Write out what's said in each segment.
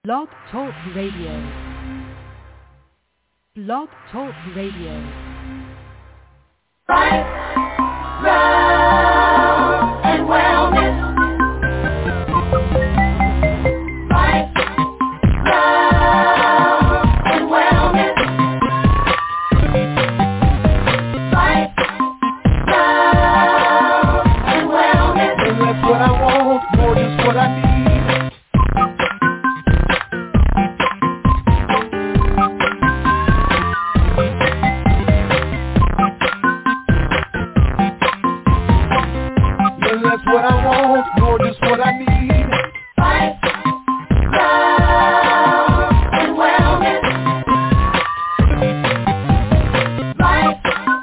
Blog Talk Radio. Blog Talk Radio. Life, love, and wellness. Life, love, and wellness. Life, love, and wellness. And that's what I want, more just what I need. That's what I want, more just what I need. Life, love, and wellness. Life,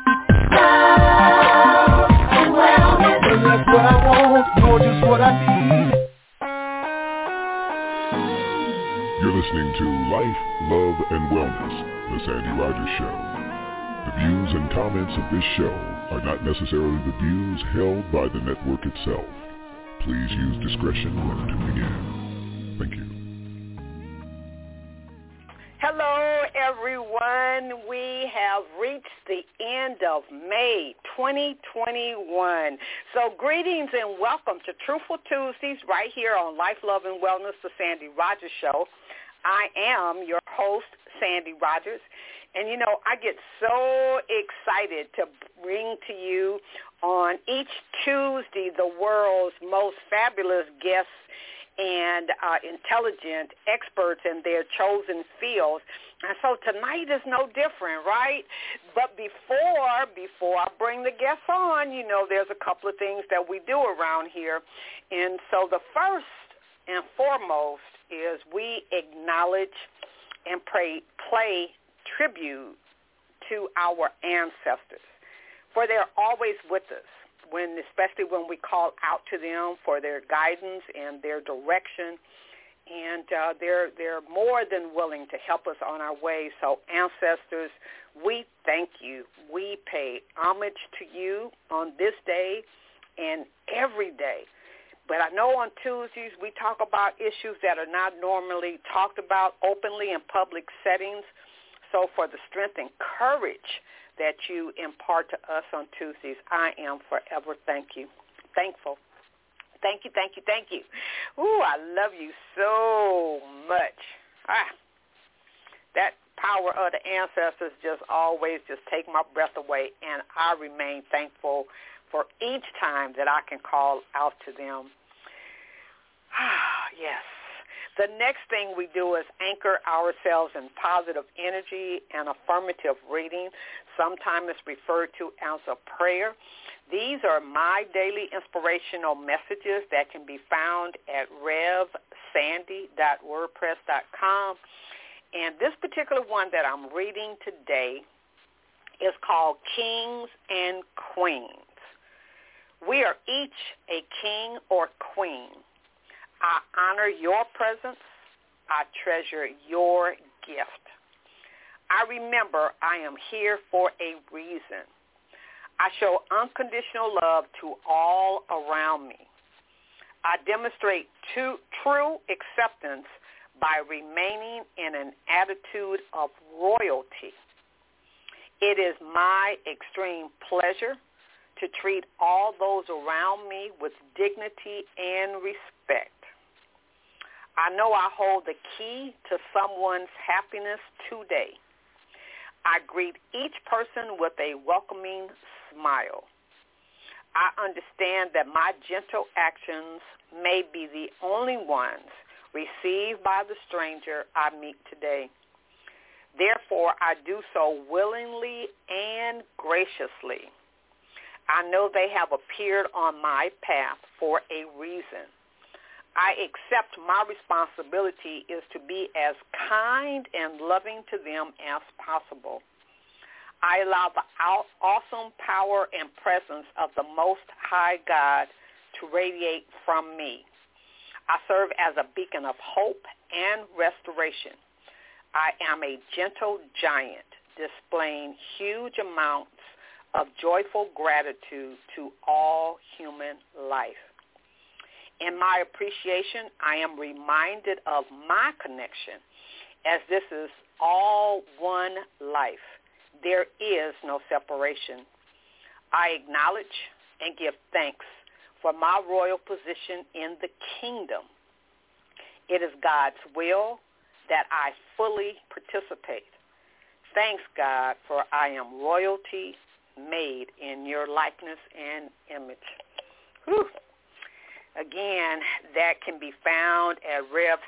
love, and wellness. That's what I want, more just what I need. You're listening to Life, Love, and Wellness, The Sandy Rogers Show. The views and comments of this show are not necessarily the views held by the network itself. Please use discretion when tuning in. Thank you. Hello, everyone. We have reached the end of May 2021. So greetings and welcome to Truthful Tuesdays right here on Life, Love, and Wellness, The Sandy Rogers Show. I am your host, Sandy Rogers. And, you know, I get so excited to bring to you on each Tuesday the world's most fabulous guests and intelligent experts in their chosen fields. And so tonight is no different, right? But before I bring the guests on, you know, there's a couple of things that we do around here. And so the first and foremost is we acknowledge and play tribute to our ancestors, for they're always with us, especially when we call out to them for their guidance and their direction, and they're more than willing to help us on our way. So ancestors, we thank you. We pay homage to you on this day and every day. But I know on Tuesdays we talk about issues that are not normally talked about openly in public settings. So for the strength and courage that you impart to us on Tuesdays, I am forever thankful. Thank you, thank you, thank you. Ooh, I love you so much. That power of the ancestors just always take my breath away, and I remain thankful for each time that I can call out to them. Yes. The next thing we do is anchor ourselves in positive energy and affirmative reading. Sometimes it's referred to as a prayer. These are my daily inspirational messages that can be found at revsandy.wordpress.com. And this particular one that I'm reading today is called Kings and Queens. We are each a king or queen. I honor your presence. I treasure your gift. I remember I am here for a reason. I show unconditional love to all around me. I demonstrate true acceptance by remaining in an attitude of royalty. It is my extreme pleasure to treat all those around me with dignity and respect. I know I hold the key to someone's happiness today. I greet each person with a welcoming smile. I understand that my gentle actions may be the only ones received by the stranger I meet today. Therefore, I do so willingly and graciously. I know they have appeared on my path for a reason. I accept my responsibility is to be as kind and loving to them as possible. I allow the awesome power and presence of the Most High God to radiate from me. I serve as a beacon of hope and restoration. I am a gentle giant displaying huge amounts of joyful gratitude to all human life. In my appreciation, I am reminded of my connection, as this is all one life. There is no separation. I acknowledge and give thanks for my royal position in the kingdom. It is God's will that I fully participate. Thanks, God, for I am royalty made in your likeness and image. Whew. Again, that can be found at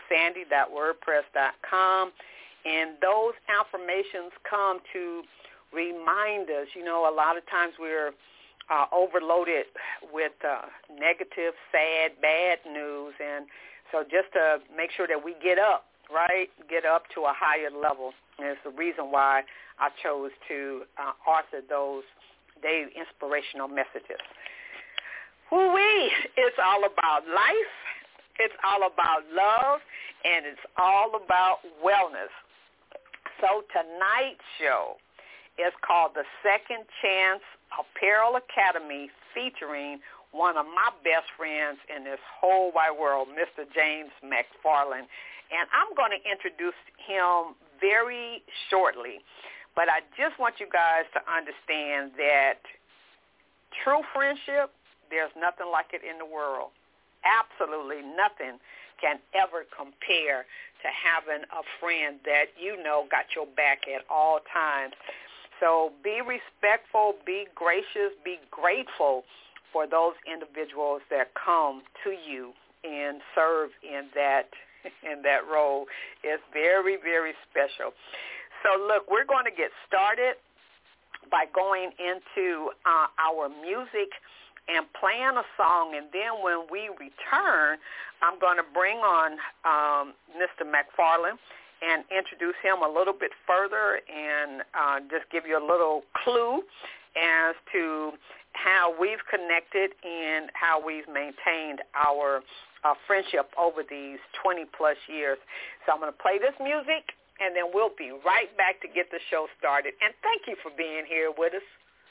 revsandy.wordpress.com. And those affirmations come to remind us, a lot of times we're overloaded with negative, sad, bad news. And so just to make sure that we get up, right, get up to a higher level. And it's the reason why I chose to author those daily inspirational messages. Woo-wee, it's all about life, it's all about love, and it's all about wellness. So tonight's show is called The Second Chance Apparel Academy, featuring one of my best friends in this whole wide world, Mr. James McFarland. And I'm going to introduce him very shortly, but I just want you guys to understand that true friendship, there's nothing like it in the world. Absolutely nothing can ever compare to having a friend that got your back at all times. So be respectful, be gracious, be grateful for those individuals that come to you and serve in that role. It's very, very special. So look, we're going to get started by going into our music and playing a song, and then when we return, I'm going to bring on Mr. McFarland and introduce him a little bit further and just give you a little clue as to how we've connected and how we've maintained our friendship over these 20-plus years. So I'm going to play this music, and then we'll be right back to get the show started. And thank you for being here with us.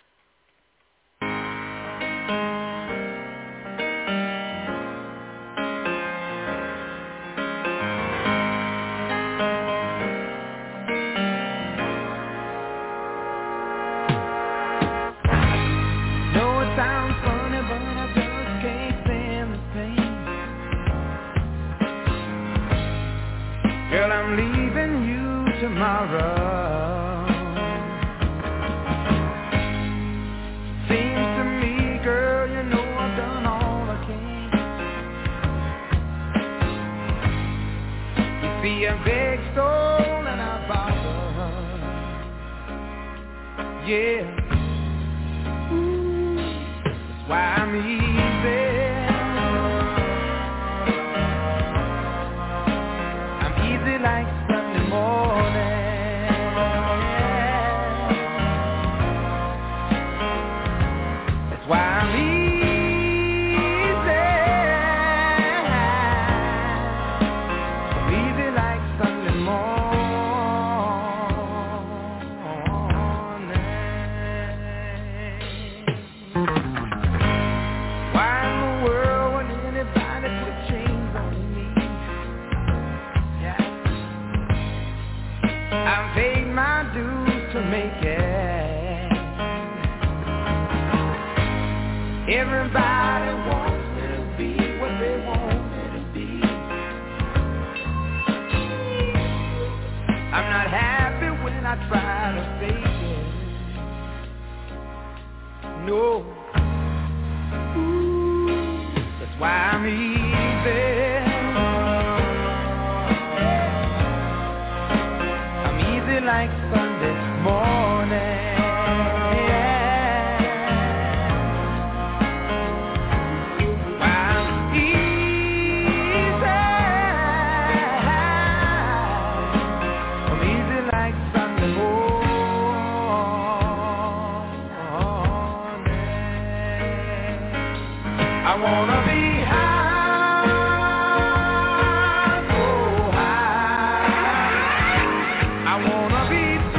Girl, I'm leaving you tomorrow. Seems to me, girl, you know I've done all I can. You see a big stone and I bother. Yeah. Ooh, that's why I'm easy. Like Sunday morning. That's why I'm easy. I'm easy like Sunday morning. Why in the world would anybody put chains on me? I've paid my dues to make it. Everybody wants me to be what they want me to be. I'm not happy when I try to fake it. No. Ooh, that's why I'm easy. Like Sunday morning. I'm easy. I'm easy like Sunday morning. I wanna be high, so high. I wanna be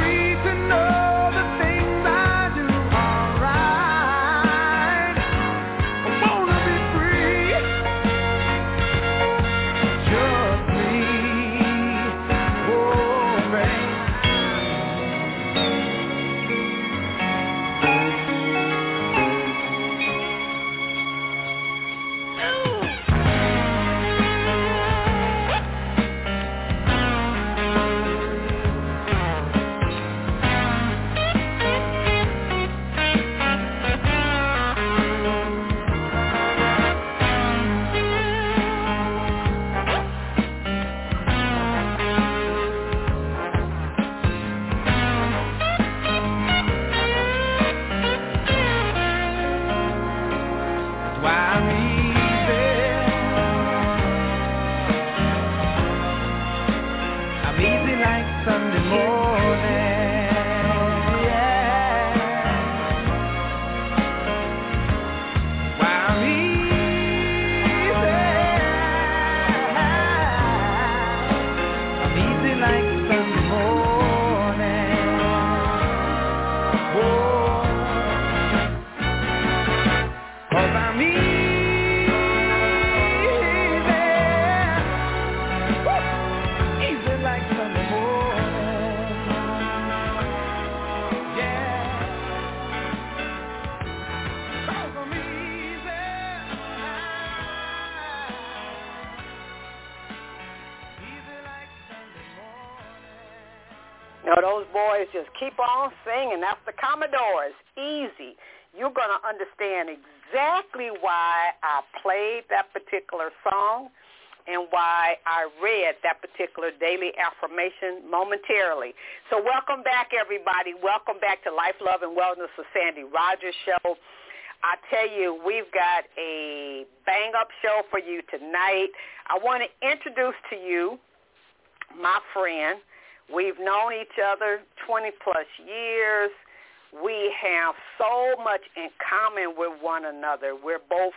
You know, those boys just keep on singing. That's the Commodores. Easy. You're going to understand exactly why I played that particular song and why I read that particular daily affirmation momentarily. So welcome back, everybody. Welcome back to Life, Love, and Wellness, the Sandy Rogers Show. I tell you, we've got a bang-up show for you tonight. I want to introduce to you my friend. We've known each other 20-plus years. We have so much in common with one another. We're both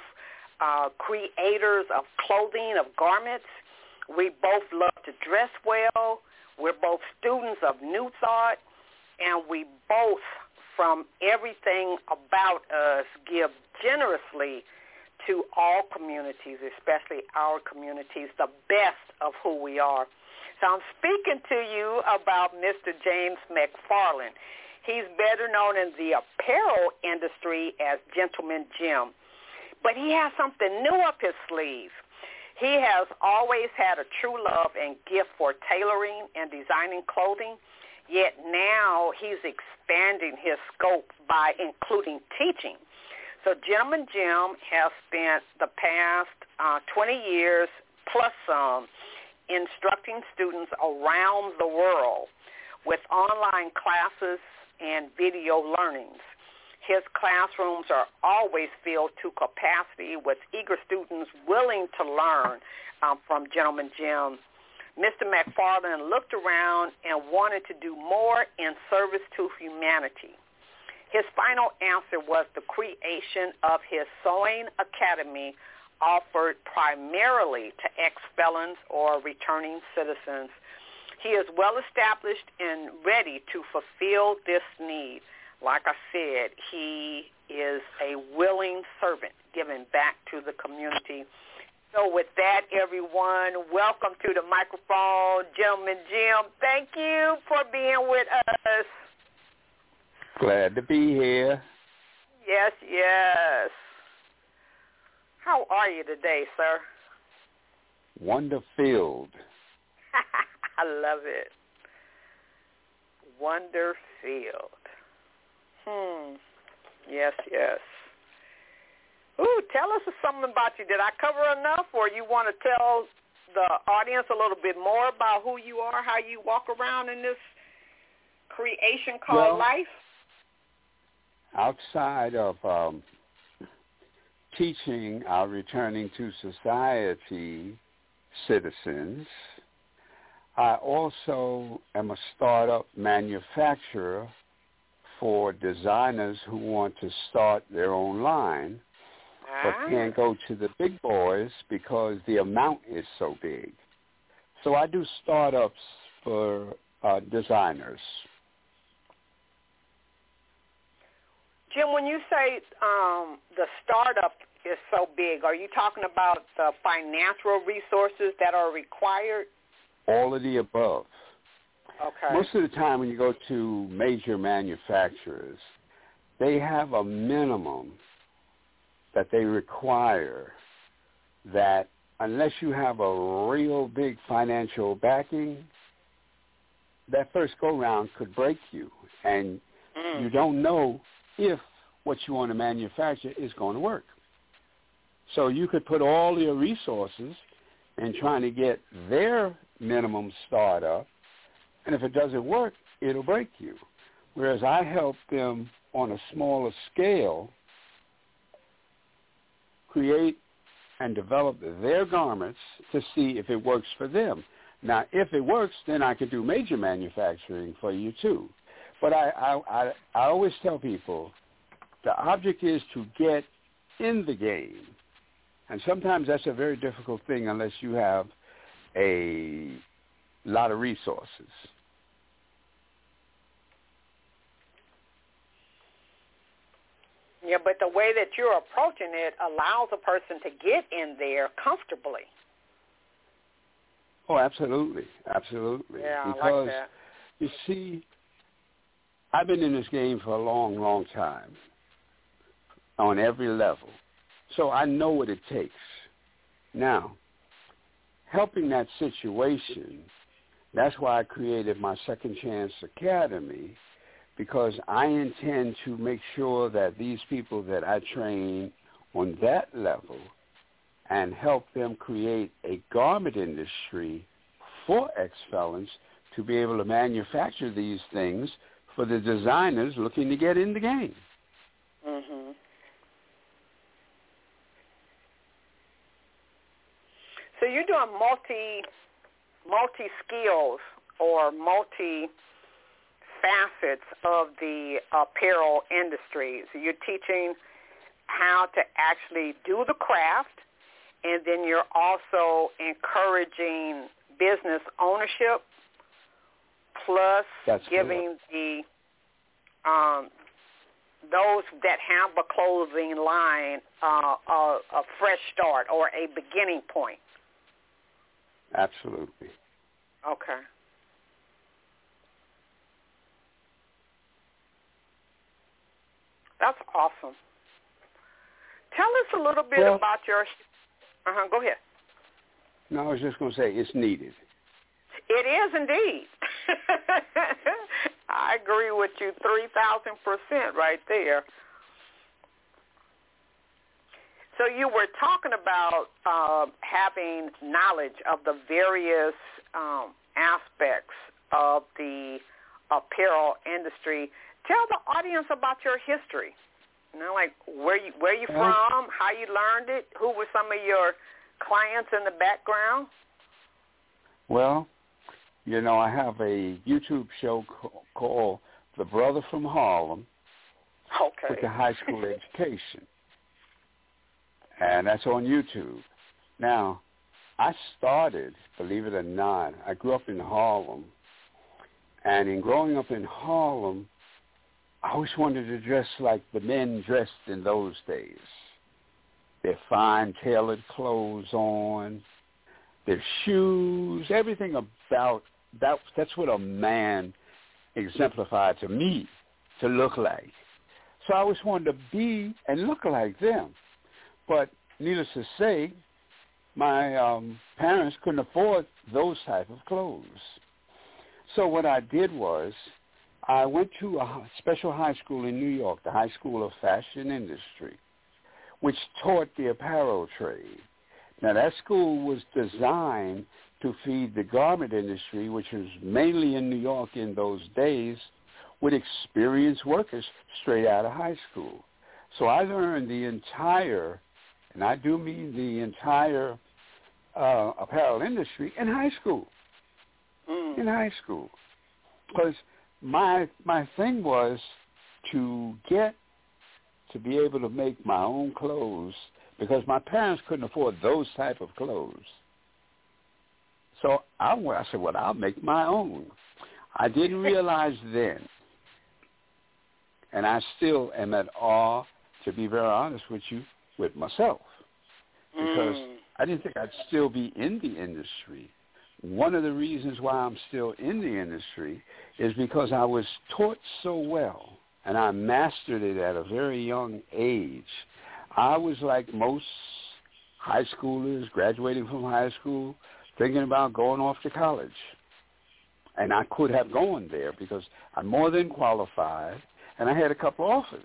creators of clothing, of garments. We both love to dress well. We're both students of New Thought. And we both, from everything about us, give generously to all communities, especially our communities, the best of who we are. So I'm speaking to you about Mr. James McFarland. He's better known in the apparel industry as Gentleman Jim. But he has something new up his sleeve. He has always had a true love and gift for tailoring and designing clothing, yet now he's expanding his scope by including teaching. So Gentleman Jim has spent the past 20 years plus some instructing students around the world with online classes and video learnings. His classrooms are always filled to capacity with eager students willing to learn from Gentleman Jim. Mr. McFarland looked around and wanted to do more in service to humanity. His final answer was the creation of his Sewing Academy, offered primarily to ex-felons or returning citizens. He is well established and ready to fulfill this need. Like I said, he is a willing servant giving back to the community. So with that, everyone, welcome to the microphone, Gentleman Jim. Thank you for being with us. Glad to be here. Yes, yes. How are you today, sir? Wonder-filled. I love it. Wonder-filled. Yes, yes. Ooh, tell us something about you. Did I cover enough, or you want to tell the audience a little bit more about who you are, how you walk around in this creation called life? Outside of teaching our returning to society citizens, I also am a startup manufacturer for designers who want to start their own line, but can't go to the big boys because the amount is so big. So I do startups for designers. Jim, when you say the startup is so big, are you talking about the financial resources that are required? All of the above. Okay. Most of the time when you go to major manufacturers, they have a minimum that they require that unless you have a real big financial backing, that first go-round could break you. And you don't know if what you want to manufacture is going to work. So you could put all your resources in trying to get their minimum startup, and if it doesn't work, it'll break you. Whereas I help them on a smaller scale create and develop their garments to see if it works for them. Now, if it works, then I can do major manufacturing for you too. But I always tell people the object is to get in the game. And sometimes that's a very difficult thing unless you have a lot of resources. Yeah, but the way that you're approaching it allows a person to get in there comfortably. Oh, absolutely. Absolutely. Yeah, because, I like that. You see, I've been in this game for a long, long time on every level. So I know what it takes. Now, helping that situation That's why I created my Second Chance Academy, because I intend to make sure that these people that I train on that level and help them create a garment industry for ex-felons to be able to manufacture these things for the designers looking to get in the game. Mhm. So you're doing multi-skills or multi-facets of the apparel industry. So you're teaching how to actually do the craft, and then you're also encouraging business ownership, plus giving the those that have a clothing line a fresh start or a beginning point. Absolutely. Okay. That's awesome. Tell us a little bit about your... Go ahead. No, I was just going to say it's needed. It is indeed. I agree with you 3,000% right there. So you were talking about having knowledge of the various aspects of the apparel industry. Tell the audience about your history. You know, like where you from, how you learned it, who were some of your clients in the background? Well, you know, I have a YouTube show called The Brother from Harlem with the high school education. And that's on YouTube. Now, I started, believe it or not, I grew up in Harlem. And in growing up in Harlem, I always wanted to dress like the men dressed in those days. Their fine tailored clothes on, their shoes, everything about that. That's what a man exemplified to me to look like. So I always wanted to be and look like them. But needless to say, my parents couldn't afford those type of clothes. So what I did was I went to a special high school in New York, the High School of Fashion Industry, which taught the apparel trade. Now, that school was designed to feed the garment industry, which was mainly in New York in those days, with experienced workers straight out of high school. So I learned the entire, and I do mean the entire apparel industry in high school. In high school. Because my thing was to get to be able to make my own clothes, because my parents couldn't afford those type of clothes. So I said, well, I'll make my own. I didn't realize then, and I still am at awe, to be very honest with you, with myself, because I didn't think I'd still be in the industry. One of the reasons why I'm still in the industry is because I was taught so well, and I mastered it at a very young age. I was like most high schoolers graduating from high school, thinking about going off to college. And I could have gone there because I'm more than qualified, and I had a couple offers.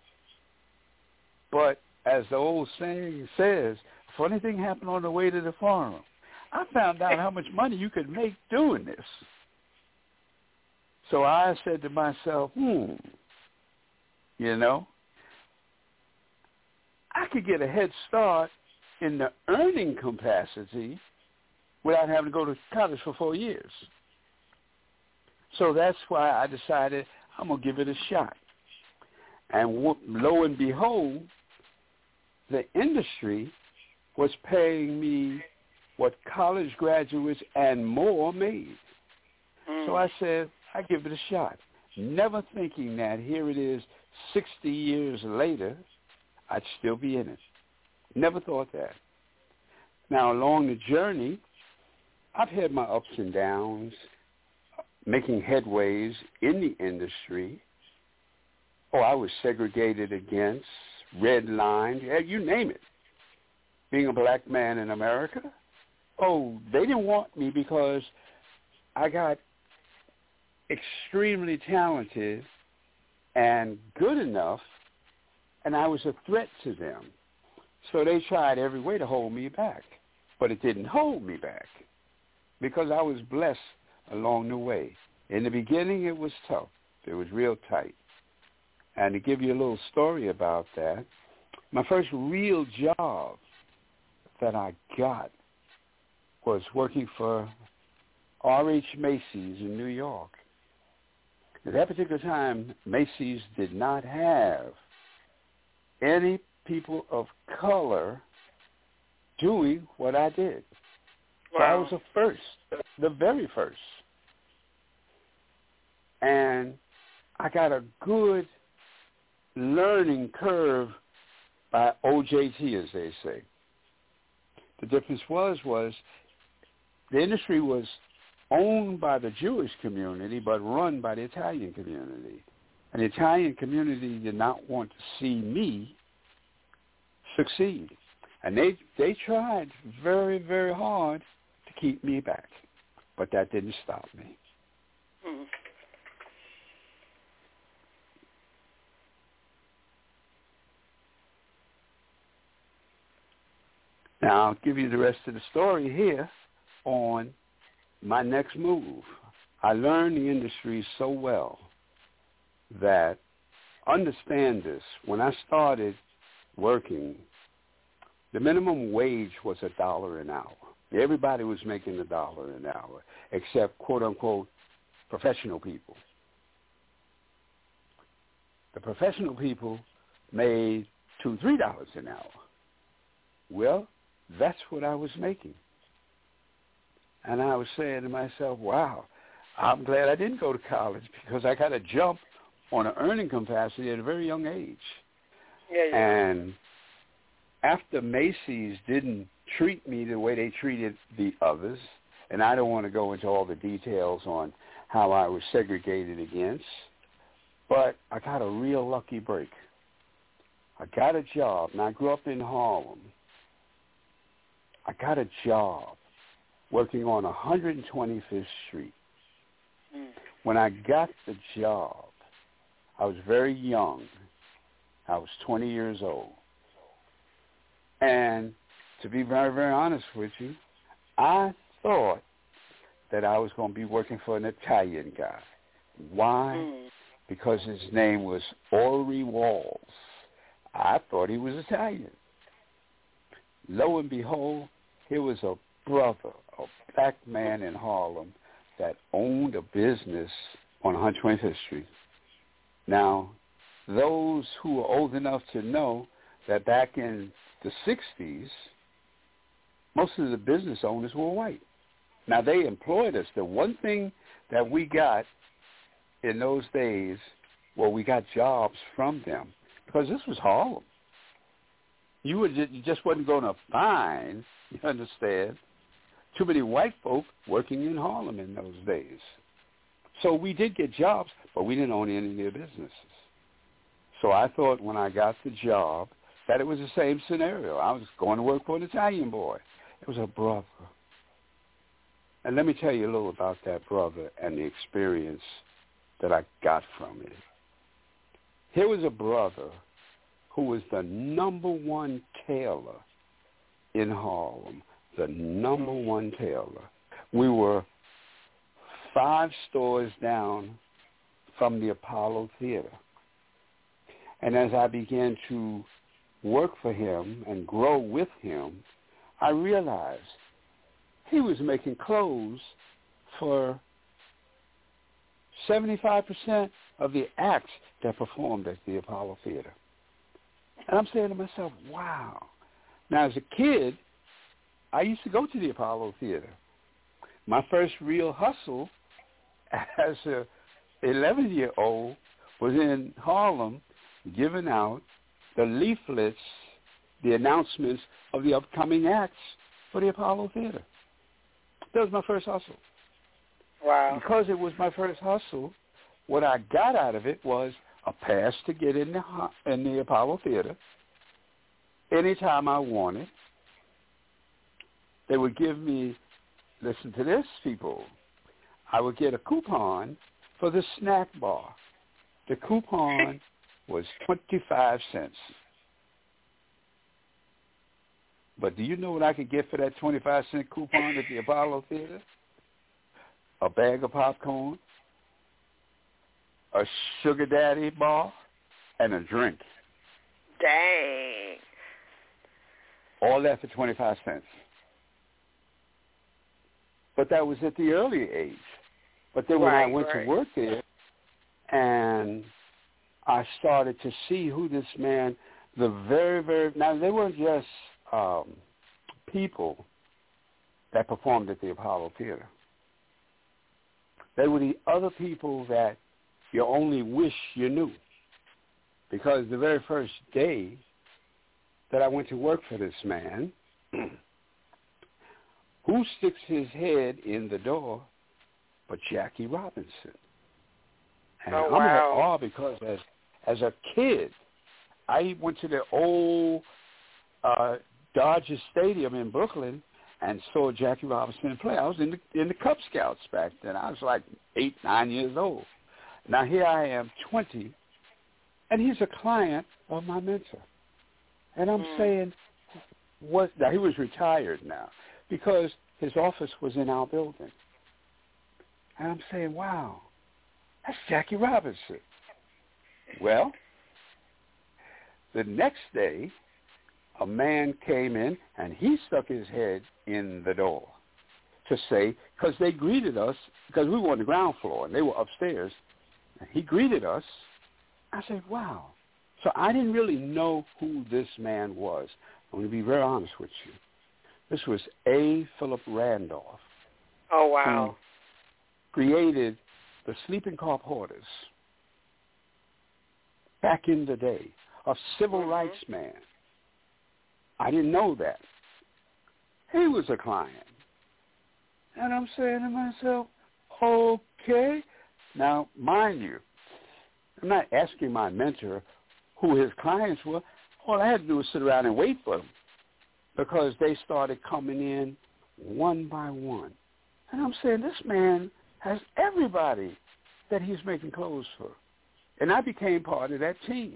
But as the old saying says, a funny thing happened on the way to the farm. I found out how much money you could make doing this. So I said to myself, you know, I could get a head start in the earning capacity without having to go to college for 4 years. So that's why I decided I'm going to give it a shot. And lo and behold, the industry was paying me what college graduates and more made. So I said, I give it a shot, never thinking that here it is 60 years later, I'd still be in it. Never thought that. Now, along the journey, I've had my ups and downs, making headways in the industry. Oh, I was segregated against, redlined, you name it. Being a black man in America, oh, they didn't want me because I got extremely talented and good enough, and I was a threat to them. So they tried every way to hold me back, but it didn't hold me back because I was blessed along the way. In the beginning, it was tough. It was real tight. And to give you a little story about that, my first real job that I got was working for R.H. Macy's in New York. At that particular time, Macy's did not have any people of color doing what I did. Wow. So I was the first, the very first. And I got a good learning curve by OJT, as they say. The difference was the industry was owned by the Jewish community but run by the Italian community. And the Italian community did not want to see me succeed. And they tried very, very hard to keep me back. But that didn't stop me. Mm-hmm. Now, I'll give you the rest of the story here on my next move. I learned the industry so well that, understand this, when I started working, the minimum wage was $1 an hour. Everybody was making $1 an hour, except, quote-unquote, professional people. The professional people made $2, $3 an hour. Well, that's what I was making. And I was saying to myself, wow, I'm glad I didn't go to college because I got a jump on an earning capacity at a very young age. Yeah. And after Macy's didn't treat me the way they treated the others, and I don't want to go into all the details on how I was segregated against, but I got a real lucky break. I got a job, and I grew up in Harlem. I got a job working on 125th Street. When I got the job, I was very young. I was 20 years old. And to be very, very honest with you, I thought that I was going to be working for an Italian guy. Why? Because his name was Ori Walls. I thought he was Italian. Lo and behold, he was a brother, a black man in Harlem that owned a business on 125th Street. Now, those who are old enough to know that back in the 60s, most of the business owners were white. Now, they employed us. The one thing that we got in those days, well, we got jobs from them because this was Harlem. You just wasn't going to find, you understand, too many white folk working in Harlem in those days. So we did get jobs, but we didn't own any of their businesses. So I thought when I got the job that it was the same scenario. I was going to work for an Italian boy. It was a brother. And let me tell you a little about that brother and the experience that I got from it. Here was a brother who was the number one tailor in Harlem, the number one tailor. We were 5 stores down from the Apollo Theater. And as I began to work for him and grow with him, I realized he was making clothes for 75% of the acts that performed at the Apollo Theater. And I'm saying to myself, wow. Now, as a kid, I used to go to the Apollo Theater. My first real hustle as an 11-year-old was in Harlem giving out the leaflets, the announcements of the upcoming acts for the Apollo Theater. That was my first hustle. Wow. Because it was my first hustle, what I got out of it was a pass to get in the Apollo Theater anytime I wanted. They would give me, listen to this, people, I would get a coupon for the snack bar. The coupon was 25 cents. But do you know what I could get for that 25-cent coupon at the Apollo Theater? A bag of popcorn, a Sugar Daddy bar, and a drink. Dang. All that for 25 cents. But that was at the early age. But then when I went to work there, and I started to see who this man, the very, very, now they weren't just people that performed at the Apollo Theater. They were the other people that you only wish you knew. Because the very first day that I went to work for this man, who sticks his head in the door but Jackie Robinson? And I'm at awe because as a kid, I went to the old Dodger Stadium in Brooklyn and saw Jackie Robinson play. I was in the Cub Scouts back then. I was like 8, 9 years old. Now here I am, 20, and he's a client of my mentor. And I'm saying, now he was retired now because his office was in our building. And I'm saying, wow, that's Jackie Robinson. Well, the next day, a man came in, and he stuck his head in the door to say, because they greeted us, because we were on the ground floor, and they were upstairs. And he greeted us. I said, wow. So I didn't really know who this man was. I'm going to be very honest with you. This was A. Philip Randolph. Oh, wow. Who created the Sleeping Car Porters back in the day, a civil rights man. I didn't know that. He was a client. And I'm saying to myself, okay. Now, mind you, I'm not asking my mentor who his clients were. All I had to do was sit around and wait for them because they started coming in one by one. And I'm saying, this man has everybody that he's making clothes for. And I became part of that team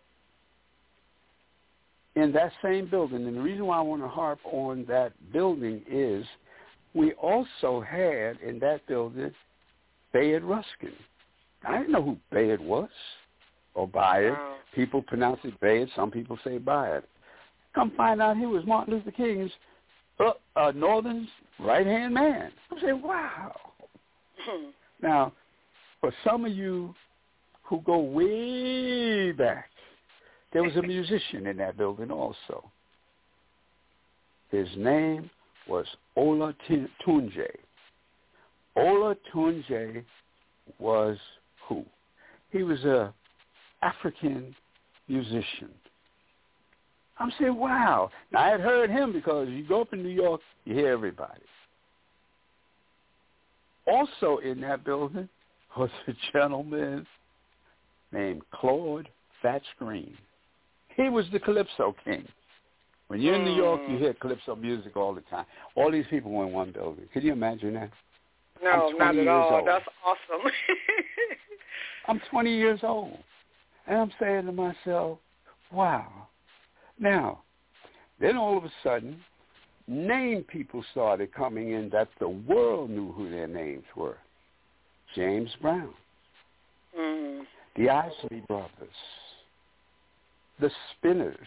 in that same building. And the reason why I want to harp on that building is we also had in that building Bayard Ruskin. I didn't know who Bayard was or Bayard. Wow. People pronounce it Bayard. Some people say Bayard. Come find out he was Martin Luther King's Northern's right-hand man. I'm saying, wow. Now, for some of you who go way back, there was a musician in that building also. His name was Ola Tunji. Ola Tunji was who? He was a African musician. I'm saying, wow. Now, I had heard him because you go up in New York, you hear everybody. Also in that building was a gentleman named Claude Fats Green. He was the Calypso King. When you're in New York, you hear Calypso music all the time. All these people were in one building. Can you imagine that? No, not at all. That's awesome. I'm 20 years old. And I'm saying to myself, wow. Now, then all of a sudden, name people started coming in that the world knew who their names were. James Brown, the Isley Brothers, the Spinners,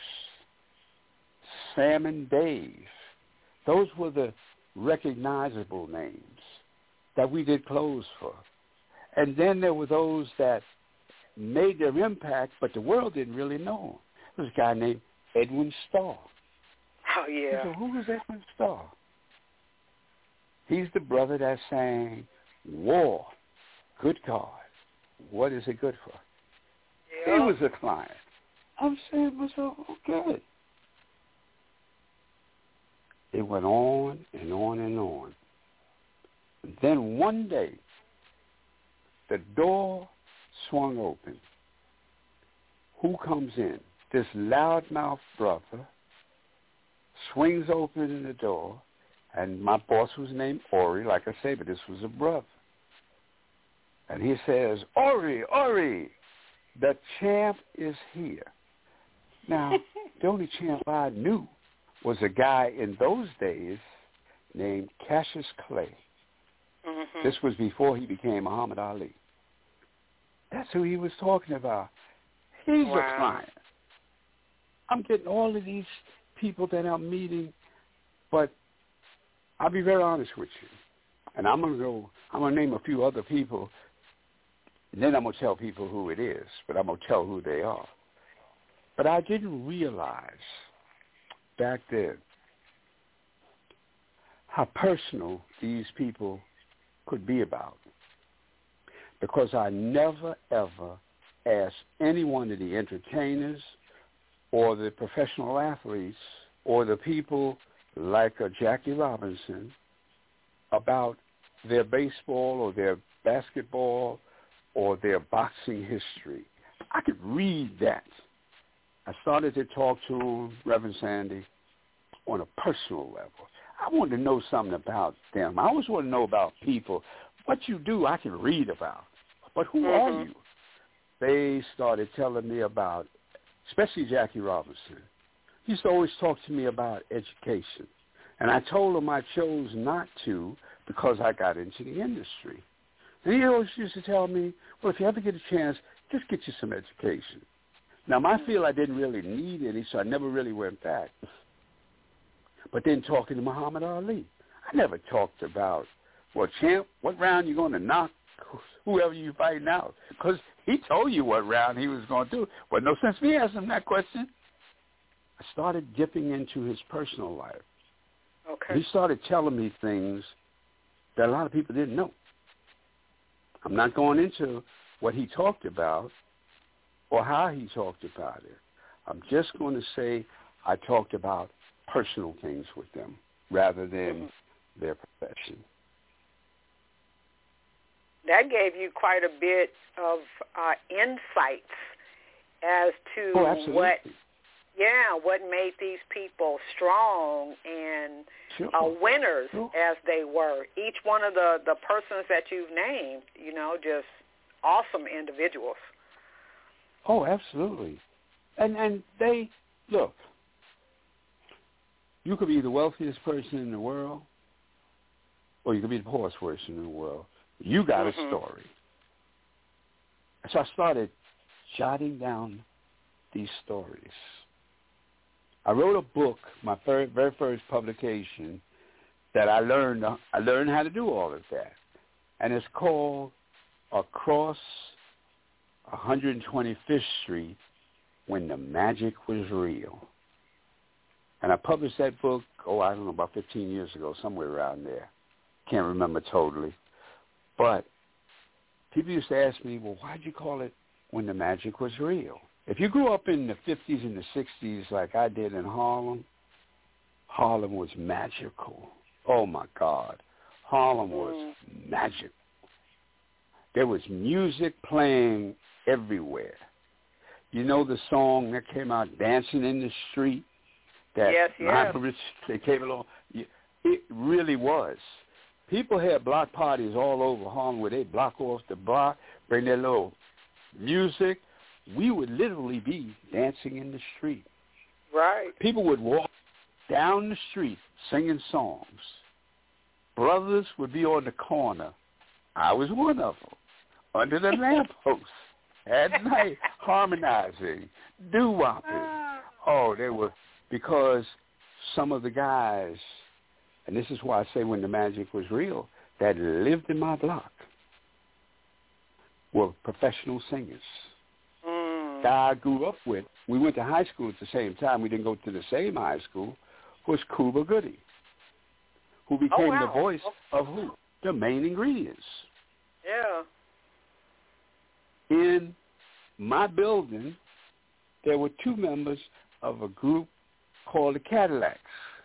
Sam and Dave. Those were the recognizable names that we did clothes for. And then there were those that made their impact, but the world didn't really know them. There was a guy named Edwin Starr. Oh, yeah. So who was Edwin Starr? He's the brother that sang War, Good God, what is it good for? Yeah. He was a client. I'm saying to myself, okay. It went on and on and on. And then one day, the door swung open. Who comes in? This loudmouth brother swings open the door, and my boss was named Ori, like I say, but this was a brother. And he says, Ori, the champ is here. Now, the only champ I knew was a guy in those days named Cassius Clay. Mm-hmm. This was before he became Muhammad Ali. That's who he was talking about. He's a client. I'm getting all of these people that I'm meeting, but I'll be very honest with you. And I'm gonna name a few other people, and then I'm gonna tell people who it is, but I'm gonna tell who they are. But I didn't realize back then how personal these people could be about, because I never, ever asked any one of the entertainers or the professional athletes or the people like Jackie Robinson about their baseball or their basketball or their boxing history. I could read that. I started to talk to him, Reverend Sandy, on a personal level. I wanted to know something about them. I always want to know about people. What you do, I can read about. But who are you? They started telling me about, especially Jackie Robinson. He used to always talk to me about education. And I told him I chose not to because I got into the industry. And he always used to tell me, well, if you ever get a chance, just get you some education. Now, my field, I didn't really need any, so I never really went back. But then talking to Muhammad Ali, I never talked about, well, champ, what round you going to knock whoever you fighting out? Because he told you what round he was going to do. Well, no sense me asking him that question. I started dipping into his personal life. Okay. He started telling me things that a lot of people didn't know. I'm not going into what he talked about or how he talked about it. I'm just going to say I talked about personal things with them rather than their profession. That gave you quite a bit of insights as to what made these people strong and winners as they were. Each one of the persons that you've named, just awesome individuals. Oh, absolutely. And they, look, you could be the wealthiest person in the world or you could be the poorest person in the world. You got a story. So I started jotting down these stories. I wrote a book, my very first publication, that I learned how to do all of that. And it's called Across 125th Street When the Magic Was Real. And I published that book, I don't know, about 15 years ago, somewhere around there. Can't remember totally. But people used to ask me, well, why'd you call it When the Magic Was Real? If you grew up in the 50s and the 60s like I did in Harlem, Harlem was magical. Oh, my God. Harlem was magical. There was music playing everywhere. You know the song that came out, Dancing in the Street? That yes. They came along. It really was. People had block parties all over Harlem where they block off the block, bring their little music. We would literally be dancing in the street. Right. People would walk down the street singing songs. Brothers would be on the corner. I was one of them. Under the lamppost at night, harmonizing, doo-wopping. Oh, they were, because some of the guys, and this is why I say When the Magic Was Real, that lived in my block were professional singers. Guy I grew up with, we went to high school at the same time. We didn't go to the same high school, was Cuba Gooding, who became the voice of who? The Main Ingredients. Yeah. In my building, there were two members of a group called the Cadillacs.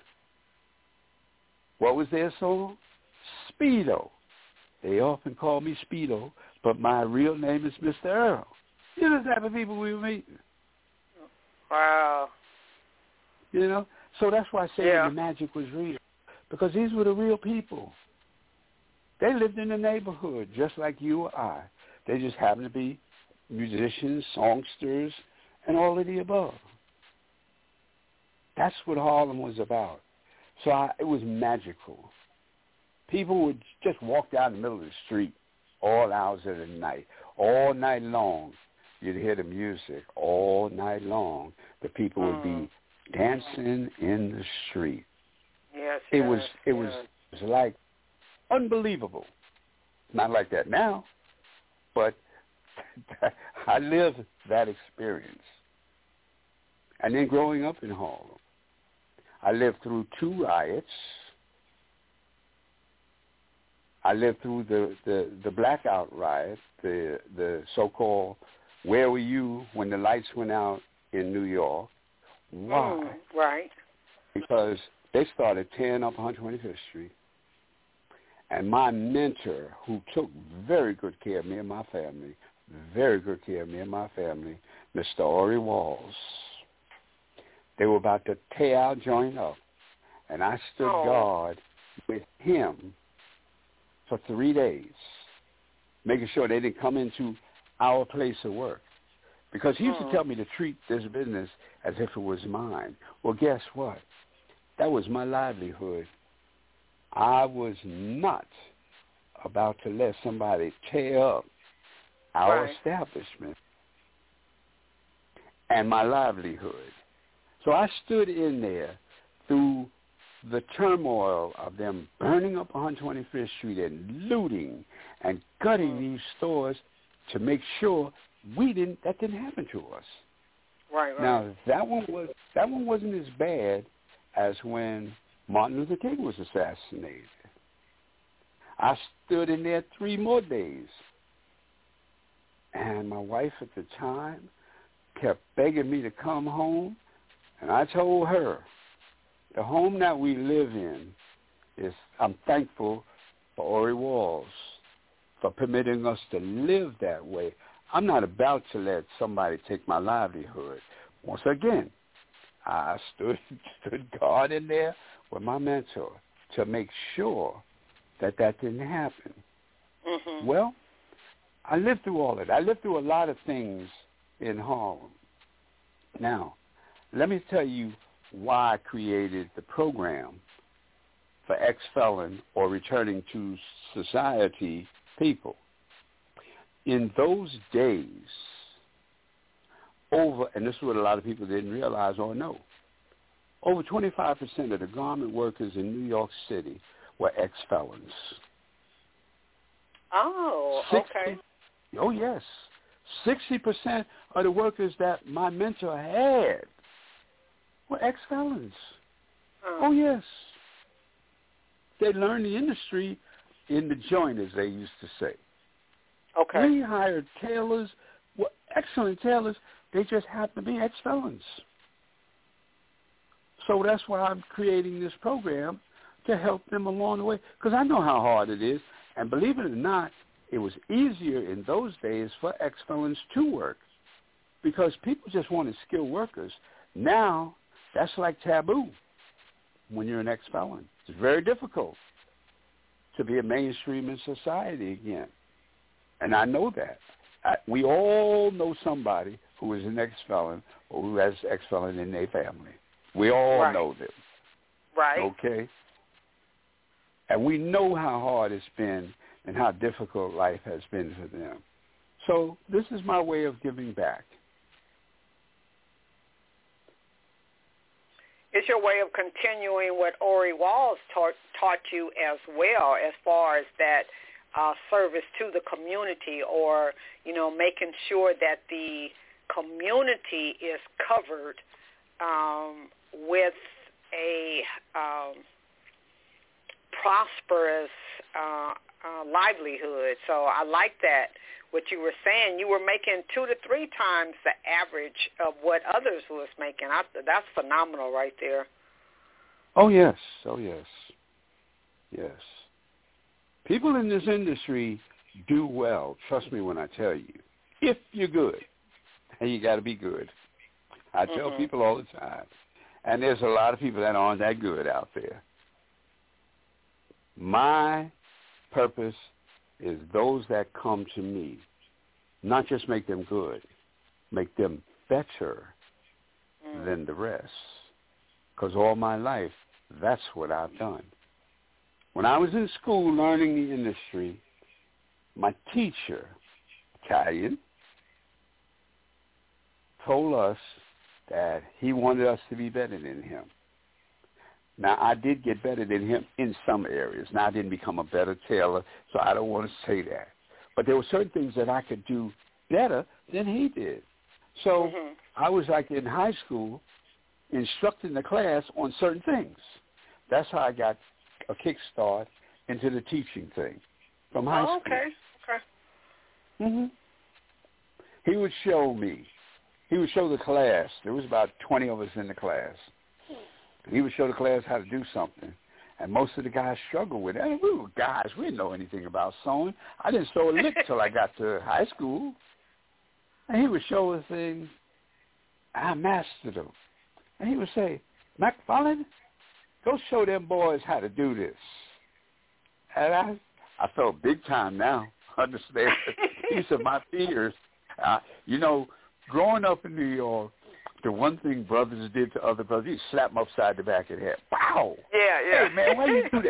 What was their song? Speedo. They often call me Speedo, but my real name is Mr. Earl. You know the type of people we were meeting. Wow. So that's why I say the magic was real, because these were the real people. They lived in the neighborhood just like you or I. They just happened to be musicians, songsters, and all of the above. That's what Harlem was about. So it was magical. People would just walk down the middle of the street all hours of the night, all night long. You'd hear the music all night long. The people would be dancing in the street. Yes, it was like unbelievable. Not like that now, but I lived that experience. And then growing up in Harlem, I lived through 2 riots. I lived through the blackout riot, the so-called "Where were you when the lights went out" in New York. Why? Right. Because they started tearing up 125th Street. And my mentor, who took very good care of me and my family, Mr. Ori Walls, they were about to tear our joint up. And I stood guard with him for 3 days, making sure they didn't come into our place of work. Because he used to tell me to treat this business as if it was mine. Well, guess what? That was my livelihood. I was not about to let somebody tear up our establishment and my livelihood. So I stood in there through the turmoil of them burning up 125th Street and looting and gutting these stores to make sure that didn't happen to us. Right. Now that one wasn't as bad as when Martin Luther King was assassinated. I stood in there 3 more days. And my wife at the time kept begging me to come home. And I told her, the home that we live in I'm thankful for Ori Walls for permitting us to live that way. I'm not about to let somebody take my livelihood. Once again, I stood guard in there with my mentor to make sure that didn't happen. Mm-hmm. Well, I lived through all of that. I lived through a lot of things in Harlem. Now, let me tell you why I created the program for ex-felon or returning to society people. In those days, and this is what a lot of people didn't realize or know, over 25% of the garment workers in New York City were ex-felons. Oh, okay. Oh, yes. 60% of the workers that my mentor had were ex-felons. Oh, yes. They learned the industry in the joint, as they used to say. Okay. We hired tailors, excellent tailors. They just happen to be ex-felons. So that's why I'm creating this program to help them along the way, because I know how hard it is. And believe it or not, it was easier in those days for ex-felons to work because people just wanted skilled workers. Now, that's like taboo when you're an ex-felon. It's very difficult to be a mainstream in society again. And I know that. We all know somebody who is an ex-felon or who has ex-felon in their family. We all know them. Right. Okay? And we know how hard it's been and how difficult life has been for them. So this is my way of giving back. It's your way of continuing what Ori Walls taught you as well, as far as that service to the community, or, making sure that the community is covered with a prosperous livelihood. So I like that. What you were saying, you were making 2 to 3 times the average of what others was making. That's phenomenal right there. Oh, yes. Oh, yes. Yes. People in this industry do well, trust me when I tell you, if you're good. And you got to be good. I tell people all the time. And there's a lot of people that aren't that good out there. My purpose is those that come to me, not just make them good, make them better than the rest. Because all my life, that's what I've done. When I was in school learning the industry, my teacher, Italian, told us that he wanted us to be better than him. Now, I did get better than him in some areas. Now, I didn't become a better tailor, so I don't want to say that. But there were certain things that I could do better than he did. So I was like in high school instructing the class on certain things. That's how I got a kickstart into the teaching thing from high school. Okay. He would show me. He would show the class. There was about 20 of us in the class. He would show the class how to do something. And most of the guys struggled with it. And we were guys. We didn't know anything about sewing. I didn't sew a lick till I got to high school. And he would show us things. I mastered them. And he would say, McFarland, go show them boys how to do this. And I felt big time now. Understand? These are my peers. Growing up in New York, the one thing brothers did to other brothers, you slap them upside the back of the head. Wow. Yeah. Hey, man, why you do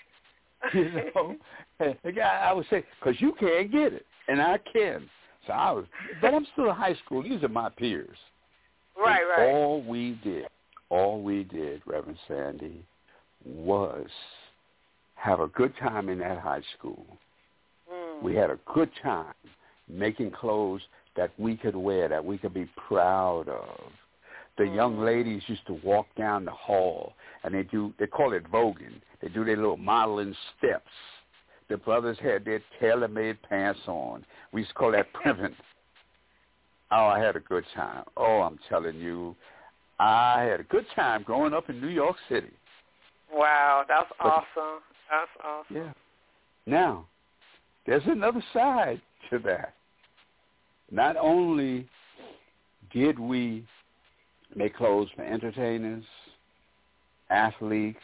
that? And the guy, I would say, because you can't get it, and I can. But I'm still in high school. These are my peers. Right. All we did, Reverend Sandy, was have a good time in that high school. We had a good time making clothes that we could wear, that we could be proud of. The young ladies used to walk down the hall, and they call it voguing. They do their little modeling steps. The brothers had their tailor-made pants on. We used to call that primping. Oh, I had a good time. Oh, I'm telling you, I had a good time growing up in New York City. Wow, that's awesome. That's awesome. Yeah. Now, there's another side to that. Not only did we make clothes for entertainers, athletes,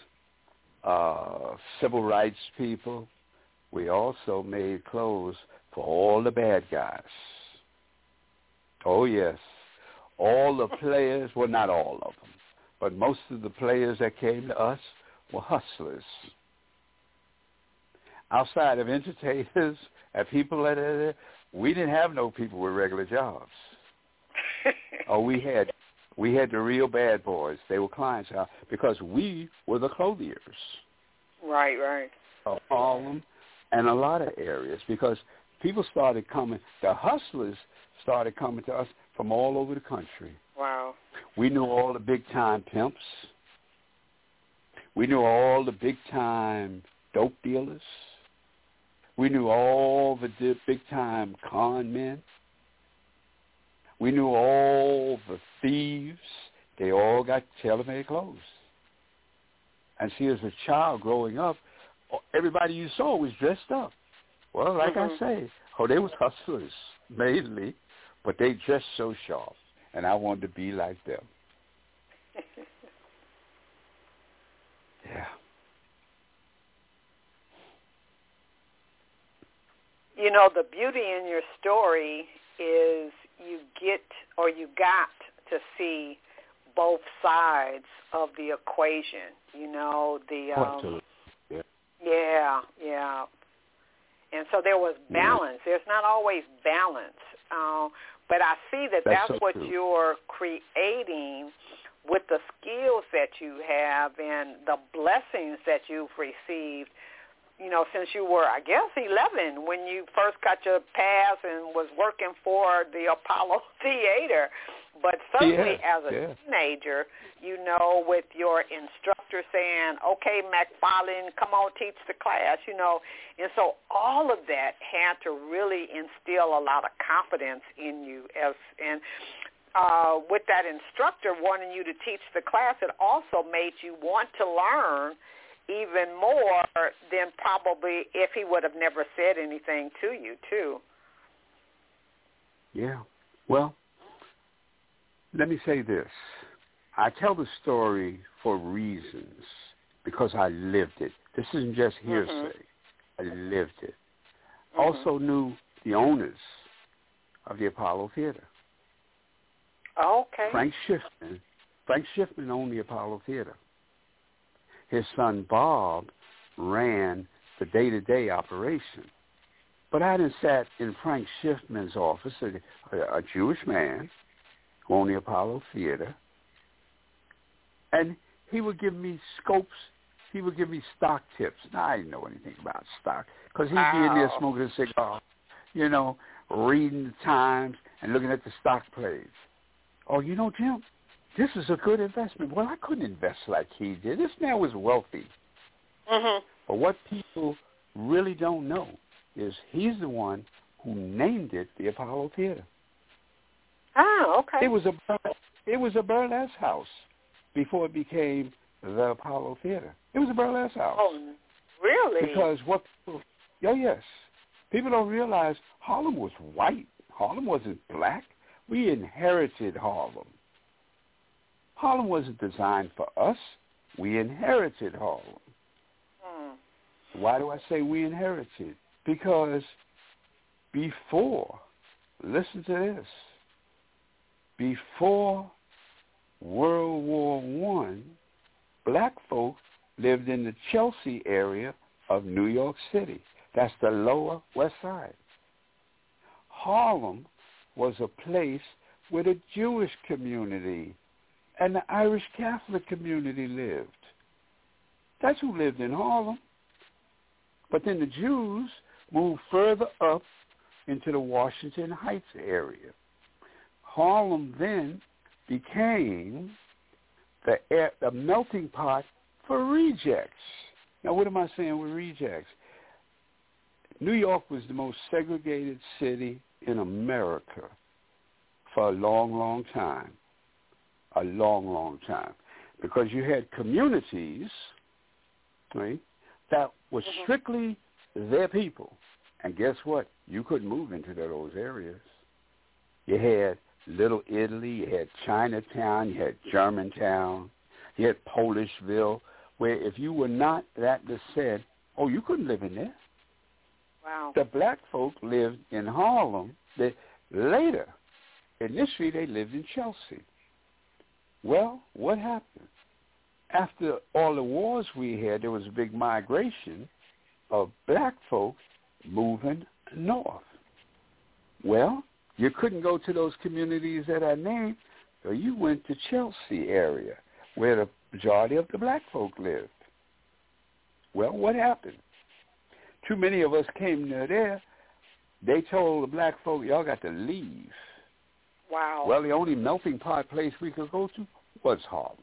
civil rights people, we also made clothes for all the bad guys. Oh, yes. All the players, well, not all of them, but most of the players that came to us were hustlers. Outside of entertainers and people that are there, we didn't have no people with regular jobs. We had the real bad boys. They were clients because we were the clothiers. Right. Of Harlem and a lot of areas because people started coming. The hustlers started coming to us from all over the country. Wow. We knew all the big-time pimps. We knew all the big-time dope dealers. We knew all the big-time con men. We knew all the thieves. They all got tailor-made clothes. And see, as a child growing up, everybody you saw was dressed up. Well, like I say, they was hustlers, mainly, but they dressed so sharp, and I wanted to be like them. Yeah. You know, the beauty in your story is you got to see both sides of the equation. You know, Yeah. And so there was balance. There's not always balance. But I see that's so what true. You're creating with the skills that you have and the blessings that you've received, you know, since you were, I guess, 11 when you first got your pass and was working for the Apollo Theater. But certainly as a teenager, you know, with your instructor saying, okay, McFarland, come on, teach the class, you know. And so all of that had to really instill a lot of confidence in you. With that instructor wanting you to teach the class, it also made you want to learn even more than probably if he would have never said anything to you, too. Yeah. Well, let me say this. I tell the story for reasons because I lived it. This isn't just hearsay. I lived it. Also knew the owners of the Apollo Theater. Okay. Frank Schiffman owned the Apollo Theater. His son Bob ran the day-to-day operation. But I done sat in Frank Schiffman's office, a Jewish man who owned the Apollo Theater, and he would give me scopes. He would give me stock tips. Now, I didn't know anything about stock because he'd be in there smoking a cigar, reading the Times and looking at the stock plays. Oh, Jim, this is a good investment. Well, I couldn't invest like he did. This man was wealthy. Mm-hmm. But what people really don't know is he's the one who named it the Apollo Theater. Oh, okay. It was a burlesque house before it became the Apollo Theater. It was a burlesque house. Oh, really? Because yes. People don't realize Harlem was white. Harlem wasn't black. We inherited Harlem. Harlem wasn't designed for us. We inherited Harlem. Why do I say we inherited? Because listen to this, before World War I, black folk lived in the Chelsea area of New York City. That's the Lower West Side. Harlem was a place where the Jewish community and the Irish Catholic community lived. That's who lived in Harlem. But then the Jews moved further up into the Washington Heights area. Harlem then became the melting pot for rejects. Now, what am I saying with rejects? New York was the most segregated city in America for a long, long time. A long, long time. Because you had communities, right, that were strictly their people. And guess what? You couldn't move into those areas. You had Little Italy, you had Chinatown, you had Germantown, you had Polishville, where if you were not that descent, you couldn't live in there. Wow. The black folk lived in Harlem. Initially they lived in Chelsea. Well, what happened? After all the wars we had, there was a big migration of black folks moving north. Well, you couldn't go to those communities that I named, so you went to Chelsea area, where the majority of the black folk lived. Well, what happened? Too many of us came near there. They told the black folk, y'all got to leave. Wow. Well, the only melting pot place we could go to was Harlem.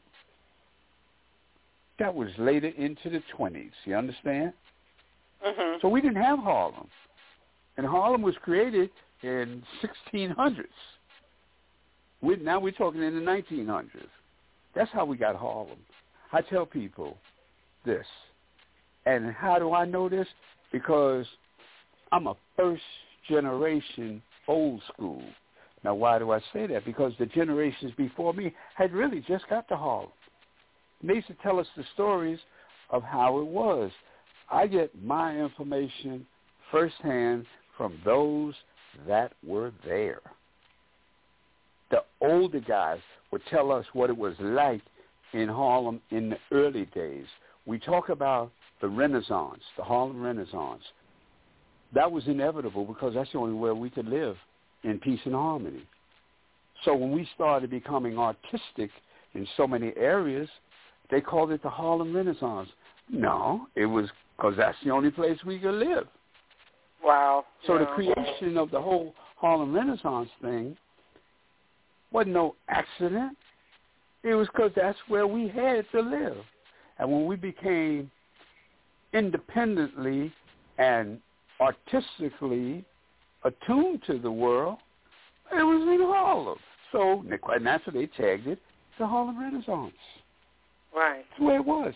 That was later into the 20s, you understand? Mm-hmm. So we didn't have Harlem. And Harlem was created in 1600s. Now we're talking in the 1900s. That's how we got Harlem. I tell people this. And how do I know this? Because I'm a first-generation old school. Now, why do I say that? Because the generations before me had really just got to Harlem. They used to tell us the stories of how it was. I get my information firsthand from those that were there. The older guys would tell us what it was like in Harlem in the early days. We talk about the Renaissance, the Harlem Renaissance. That was inevitable because that's the only way we could live in peace and harmony. So when we started becoming artistic in so many areas, they called it the Harlem Renaissance. No, it was because that's the only place we could live. Wow. So the creation of the whole Harlem Renaissance thing wasn't no accident. It was because that's where we had to live. And when we became independently and artistically attuned to the world, it was in Harlem. So quite naturally, they tagged it the Harlem Renaissance. Right. That's the way it was.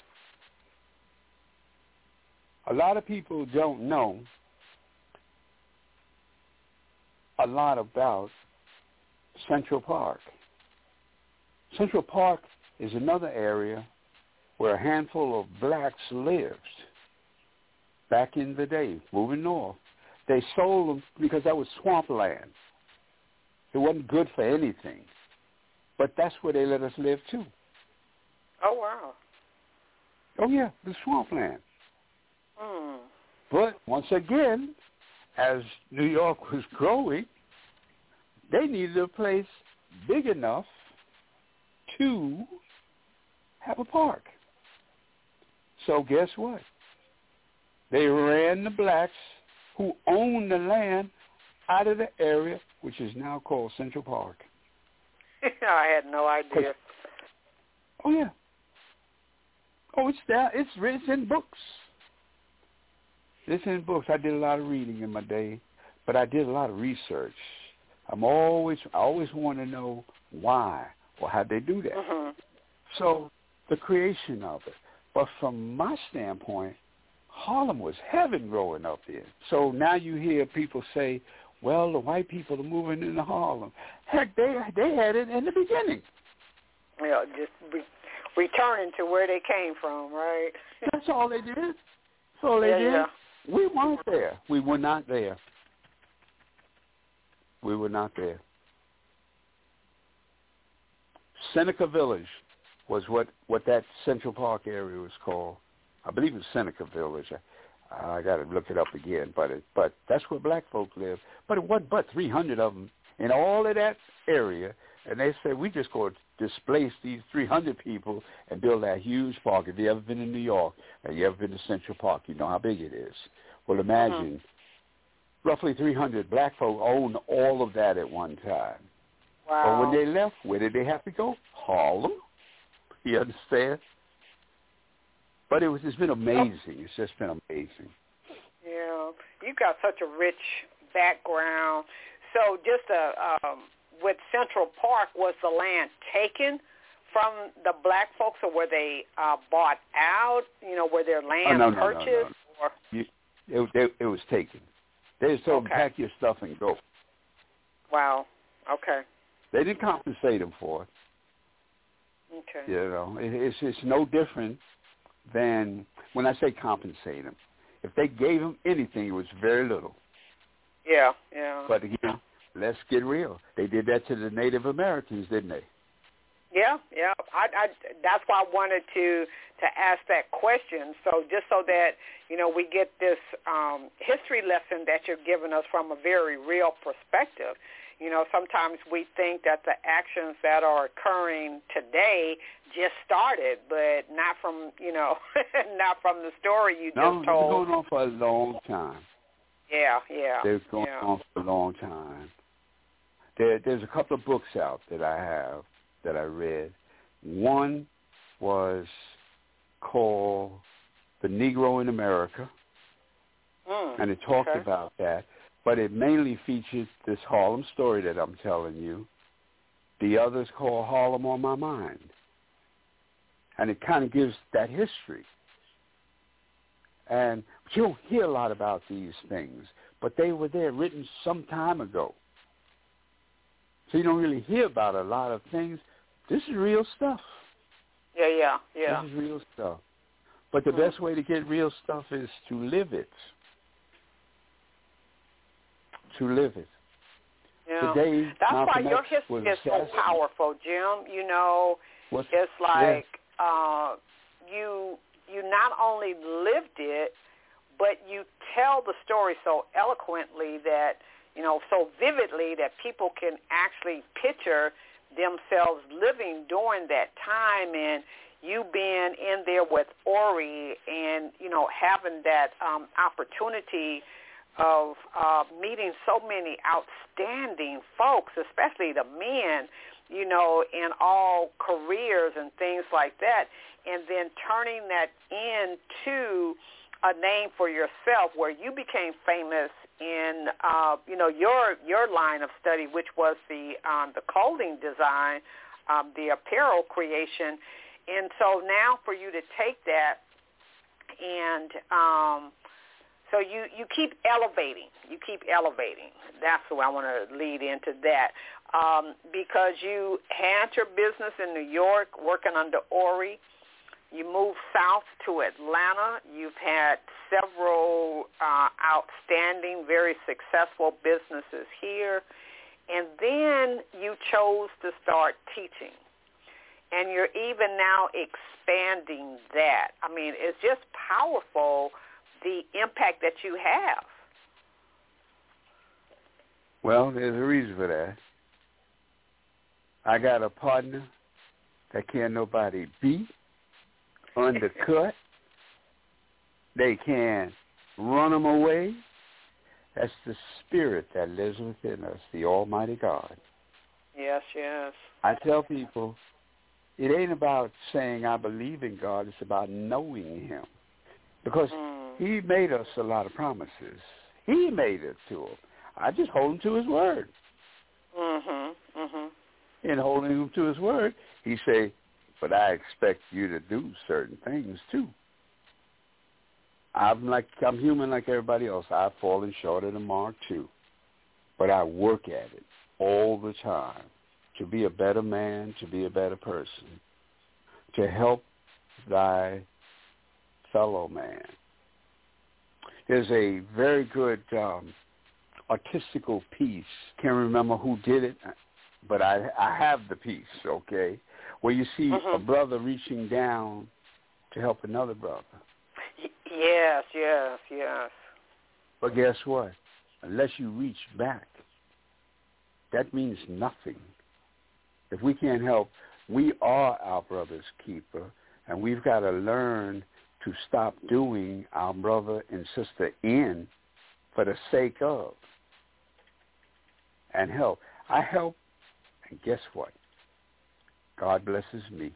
A lot of people don't know a lot about Central Park. Central Park is another area where a handful of blacks lived. back in the day, moving north. They sold them because that was swampland. It wasn't good for anything. But that's where they let us live, too. Oh, wow. Oh, yeah, the swampland. Hmm. But once again, as New York was growing, they needed a place big enough to have a park. So guess what? They ran the blacks who owned the land out of the area, which is now called Central Park. I had no idea. Oh, yeah. Oh, it's there. It's in books. It's in books. I did a lot of reading in my day, but I did a lot of research. I always want to know why or how they do that. Mm-hmm. So the creation of it. But from my standpoint, Harlem was heaven growing up there. So now you hear people say, well, the white people are moving into Harlem. Heck, they had it in the beginning. Yeah, just returning to where they came from, right? That's all they did. That's all they did. Yeah. We weren't there. We were not there. We were not there. Seneca Village was what that Central Park area was called. I believe it's Seneca Village. I got to look it up again, but that's where black folk live. But it wasn't but 300 of them in all of that area, and they said we just going to displace these 300 people and build that huge park. If you ever been in New York and you ever been to Central Park, you know how big it is. Well, imagine roughly 300 black folk owned all of that at one time. Wow. But when they left, where did they have to go? Harlem. You understand? But it's been amazing. It's just been amazing. Yeah, you got such a rich background. So just with Central Park, was the land taken from the black folks, or were they bought out? You know, were their land purchased? No. It was taken. They just told them, pack your stuff and go. Wow. Okay. They didn't compensate them for it. Okay. You know, it's no different than when I say compensate them. If they gave them anything, it was very little. Yeah. But again, let's get real. They did that to the Native Americans, didn't they? Yeah. I that's why I wanted to ask that question. So just so that, you know, we get this history lesson that you're giving us from a very real perspective. You know, sometimes we think that the actions that are occurring today just started, but not from, you know, not from the story you just told. No, it's been going on for a long time. Yeah. It's going on for a long time. There's a couple of books out that I have that I read. One was called The Negro in America, and it talked about that. But it mainly featured this Harlem story that I'm telling you. The other's called Harlem on My Mind. And it kind of gives that history. And you don't hear a lot about these things, but they were there written some time ago. So you don't really hear about a lot of things. This is real stuff. Yeah. This is real stuff. But the best way to get real stuff is to live it. Yeah. Today, that's Malcolm why your X history is so assassinated. powerful, Jim. You know, it's like you not only lived it, but you tell the story so eloquently that, you know, so vividly that people can actually picture themselves living during that time, and you being in there with Ori and, you know, having that opportunity of meeting so many outstanding folks, especially the men, you know, in all careers and things like that, and then turning that into a name for yourself where you became famous in, you know, your line of study, which was the clothing design, the apparel creation. And so now for you to take that and so you keep elevating. That's what I want to lead into that. Because you had your business in New York working under Ori. You moved south to Atlanta. You've had several outstanding, very successful businesses here. And then you chose to start teaching. And you're even now expanding that. I mean, it's just powerful, the impact that you have. Well, there's a reason for that. I got a partner that can't nobody beat, undercut. They can't run them away. That's the spirit that lives within us, the Almighty God. Yes, yes. I tell people, it ain't about saying I believe in God. It's about knowing Him. Because He made us a lot of promises. He made it to Him. I just hold Him to His word. In holding Him to His word, He say, but I expect you to do certain things too. I'm human like everybody else. I've fallen short of the mark too. But I work at it all the time to be a better man, to be a better person, to help thy fellow man. There's a very good artistical piece. Can't remember who did it, but I have the piece, okay, where you see a brother reaching down to help another brother. Yes, yes, yes. But guess what? Unless you reach back, that means nothing. If we can't help, we are our brother's keeper, and we've got to learn to stop doing our brother and sister in for the sake of and help. I help, and guess what? God blesses me.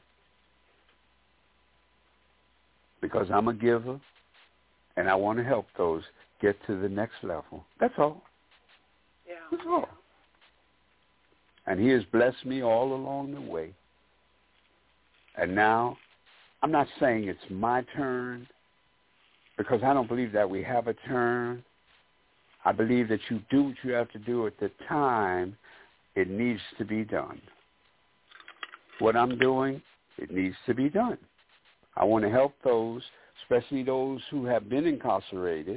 Because I'm a giver, and I want to help those get to the next level. That's all. Yeah. That's all. And He has blessed me all along the way. And now, I'm not saying it's my turn, because I don't believe that we have a turn. I believe that you do what you have to do at the time it needs to be done. What I'm doing, it needs to be done. I want to help those, especially those who have been incarcerated,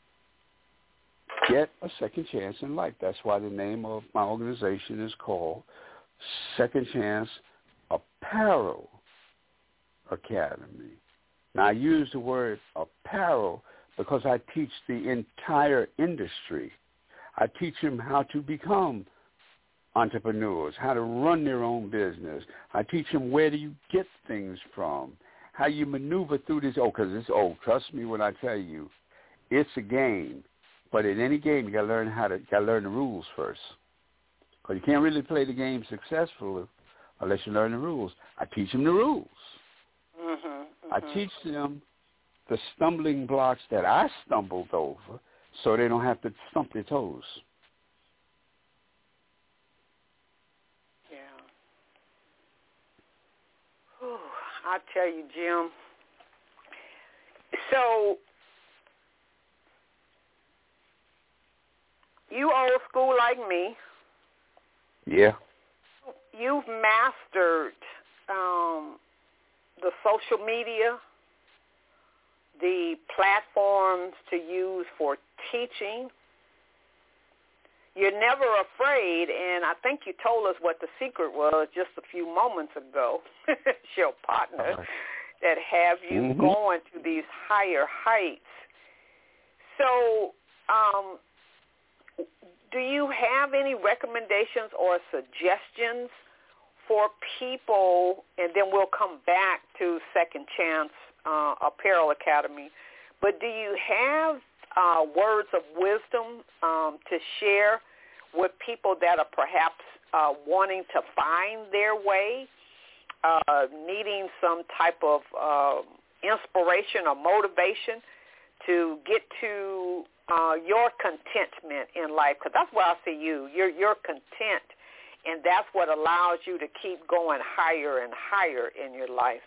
get a second chance in life. That's why the name of my organization is called Second Chance Apparel Academy. Now, I use the word apparel because I teach the entire industry. I teach them how to become entrepreneurs, how to run their own business. I teach them where do you get things from, how you maneuver through this. Trust me when I tell you, it's a game. But in any game, you got to learn the rules first. Because you can't really play the game successfully unless you learn the rules. I teach them the rules. I teach them the stumbling blocks that I stumbled over so they don't have to stump their toes. Yeah. Whew, I tell you, Jim. So, you old school like me. Yeah. You've mastered the social media, the platforms to use for teaching. You're never afraid, and I think you told us what the secret was just a few moments ago. It's your partner that have you going to these higher heights. So, do you have any recommendations or suggestions for people, and then we'll come back to Second Chance Apparel Academy, but do you have words of wisdom to share with people that are perhaps wanting to find their way, needing some type of inspiration or motivation to get to your contentment in life? Because that's where I see you. You're content, and that's what allows you to keep going higher and higher in your life.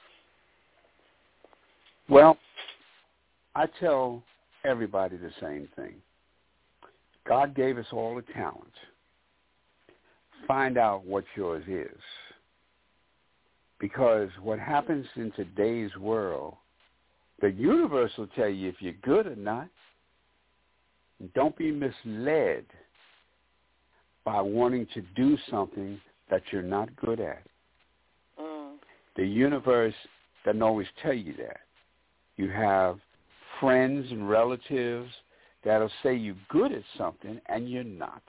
Well, I tell everybody the same thing. God gave us all a talent. Find out what yours is. Because what happens in today's world, the universe will tell you if you're good or not. Don't be misled by wanting to do something that you're not good at. The universe doesn't always tell you that. You have friends and relatives that'll say you're good at something and you're not.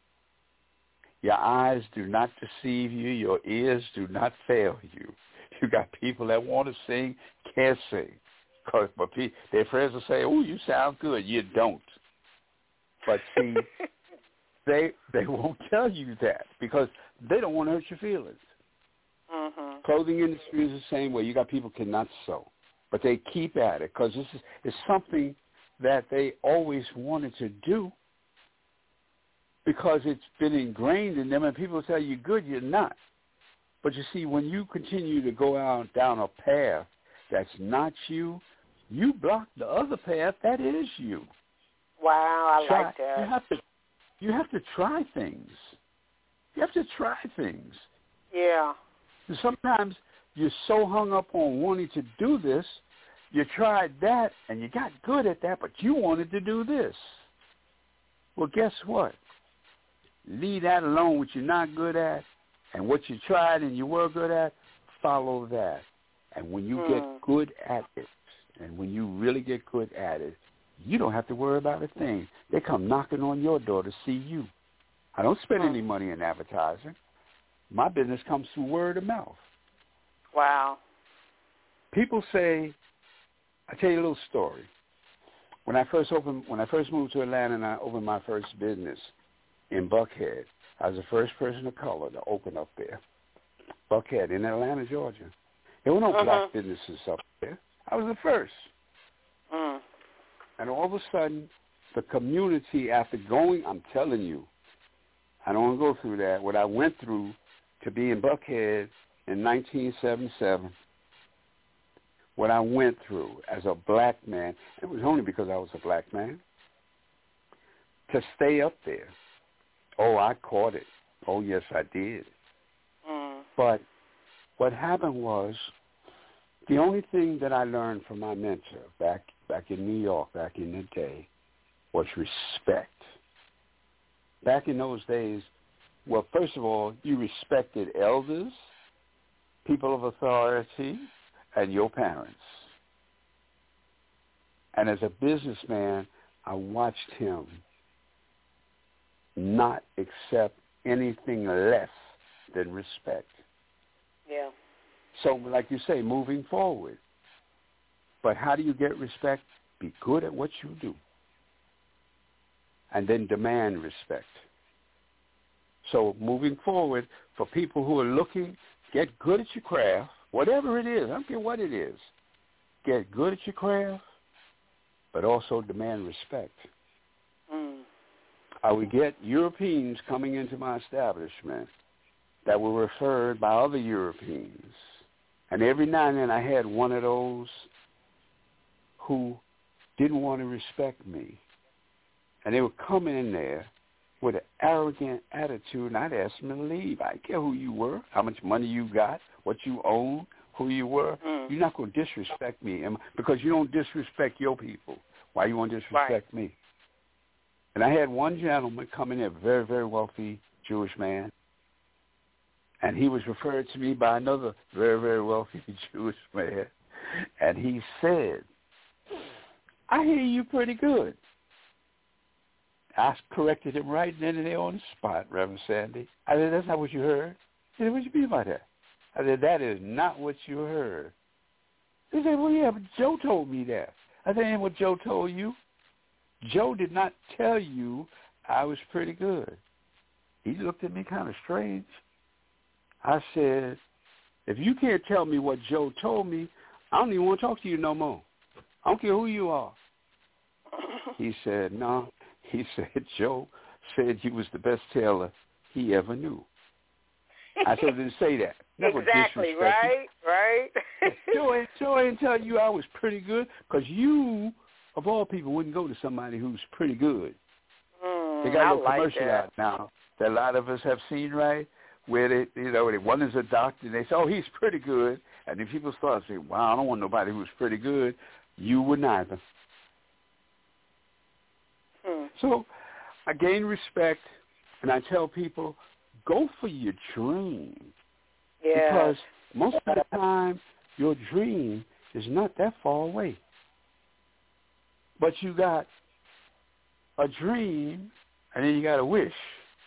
Your eyes do not deceive you. Your ears do not fail you. You got people that want to sing, can't sing. But their friends will say, oh, you sound good. You don't. But see, they won't tell you that because they don't want to hurt your feelings. Mm-hmm. Clothing industry is the same way. You got people cannot sew, but they keep at it because it's something that they always wanted to do because it's been ingrained in them, and people tell you good, you're not. But you see, when you continue to go out down a path that's not you, you block the other path that is you. Wow, I like that. You have to try things. You have to try things. Yeah. And sometimes you're so hung up on wanting to do this, you tried that and you got good at that, but you wanted to do this. Well, guess what? Leave that alone, what you're not good at, and what you tried and you were good at, follow that. And when you get good at it, and when you really get good at it, you don't have to worry about a thing. They come knocking on your door to see you. I don't spend any money in advertising. My business comes through word of mouth. Wow. People say, I'll tell you a little story. When I first moved to Atlanta and I opened my first business in Buckhead, I was the first person of color to open up there. Buckhead in Atlanta, Georgia. There were no black businesses up there. I was the first. And all of a sudden, the community, after going, I'm telling you, I don't want to go through that, what I went through to be in Buckhead in 1977, what I went through as a black man, it was only because I was a black man, to stay up there. Oh, I caught it. Oh, yes, I did. But what happened was, the only thing that I learned from my mentor back in New York, back in the day, was respect. Back in those days, well, first of all, you respected elders, people of authority, and your parents. And as a businessman, I watched him not accept anything less than respect. Yeah. So, like you say, moving forward. But how do you get respect? Be good at what you do. And then demand respect. So moving forward, for people who are looking, get good at your craft, whatever it is. I don't care what it is. Get good at your craft, but also demand respect. I would get Europeans coming into my establishment that were referred by other Europeans. And every now and then I had one of those who didn't want to respect me. And they would come in there with an arrogant attitude, and I'd ask them to leave. I didn't care who you were, how much money you got, what you own, who you were. You're not going to disrespect me because you don't disrespect your people. Why you want to disrespect me? And I had one gentleman come in there, very, very wealthy Jewish man, and he was referred to me by another very, very wealthy Jewish man, and he said, I hear you pretty good. I corrected him right then and there on the spot, Reverend Sandy. I said, that's not what you heard. He said, what do you mean by that? I said, that is not what you heard. He said, well, yeah, but Joe told me that. I said, ain't what Joe told you. Joe did not tell you I was pretty good. He looked at me kind of strange. I said, if you can't tell me what Joe told me, I don't even want to talk to you no more. I don't care who you are. He said, no. He said, Joe said you was the best tailor he ever knew. I said, I didn't say that. Never exactly, right? Joe ain't tell you I was pretty good because you, of all people, wouldn't go to somebody who's pretty good. They got a little commercial out now that a lot of us have seen, right? where one is a doctor, and they say, oh, he's pretty good. And then people start saying, wow, I don't want nobody who's pretty good. You would neither. So I gain respect, and I tell people, go for your dream. Yeah. Because most of the time, your dream is not that far away. But you got a dream, and then you got a wish.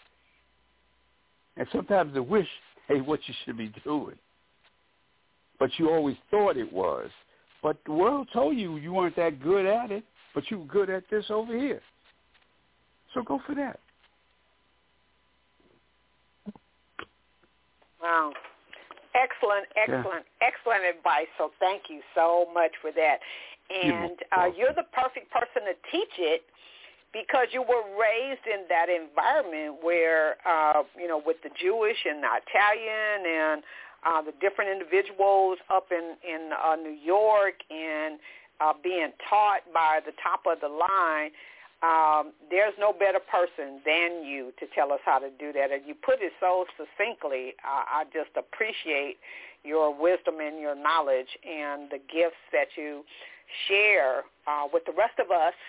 And sometimes the wish ain't what you should be doing. But you always thought it was. But the world told you you weren't that good at it, but you were good at this over here. So go for that. Wow. Excellent advice. So thank you so much for that. And you're the perfect person to teach it because you were raised in that environment where, with the Jewish and the Italian and the different individuals up in New York and being taught by the top of the line. There's no better person than you to tell us how to do that. And you put it so succinctly. I just appreciate your wisdom and your knowledge and the gifts that you share with the rest of us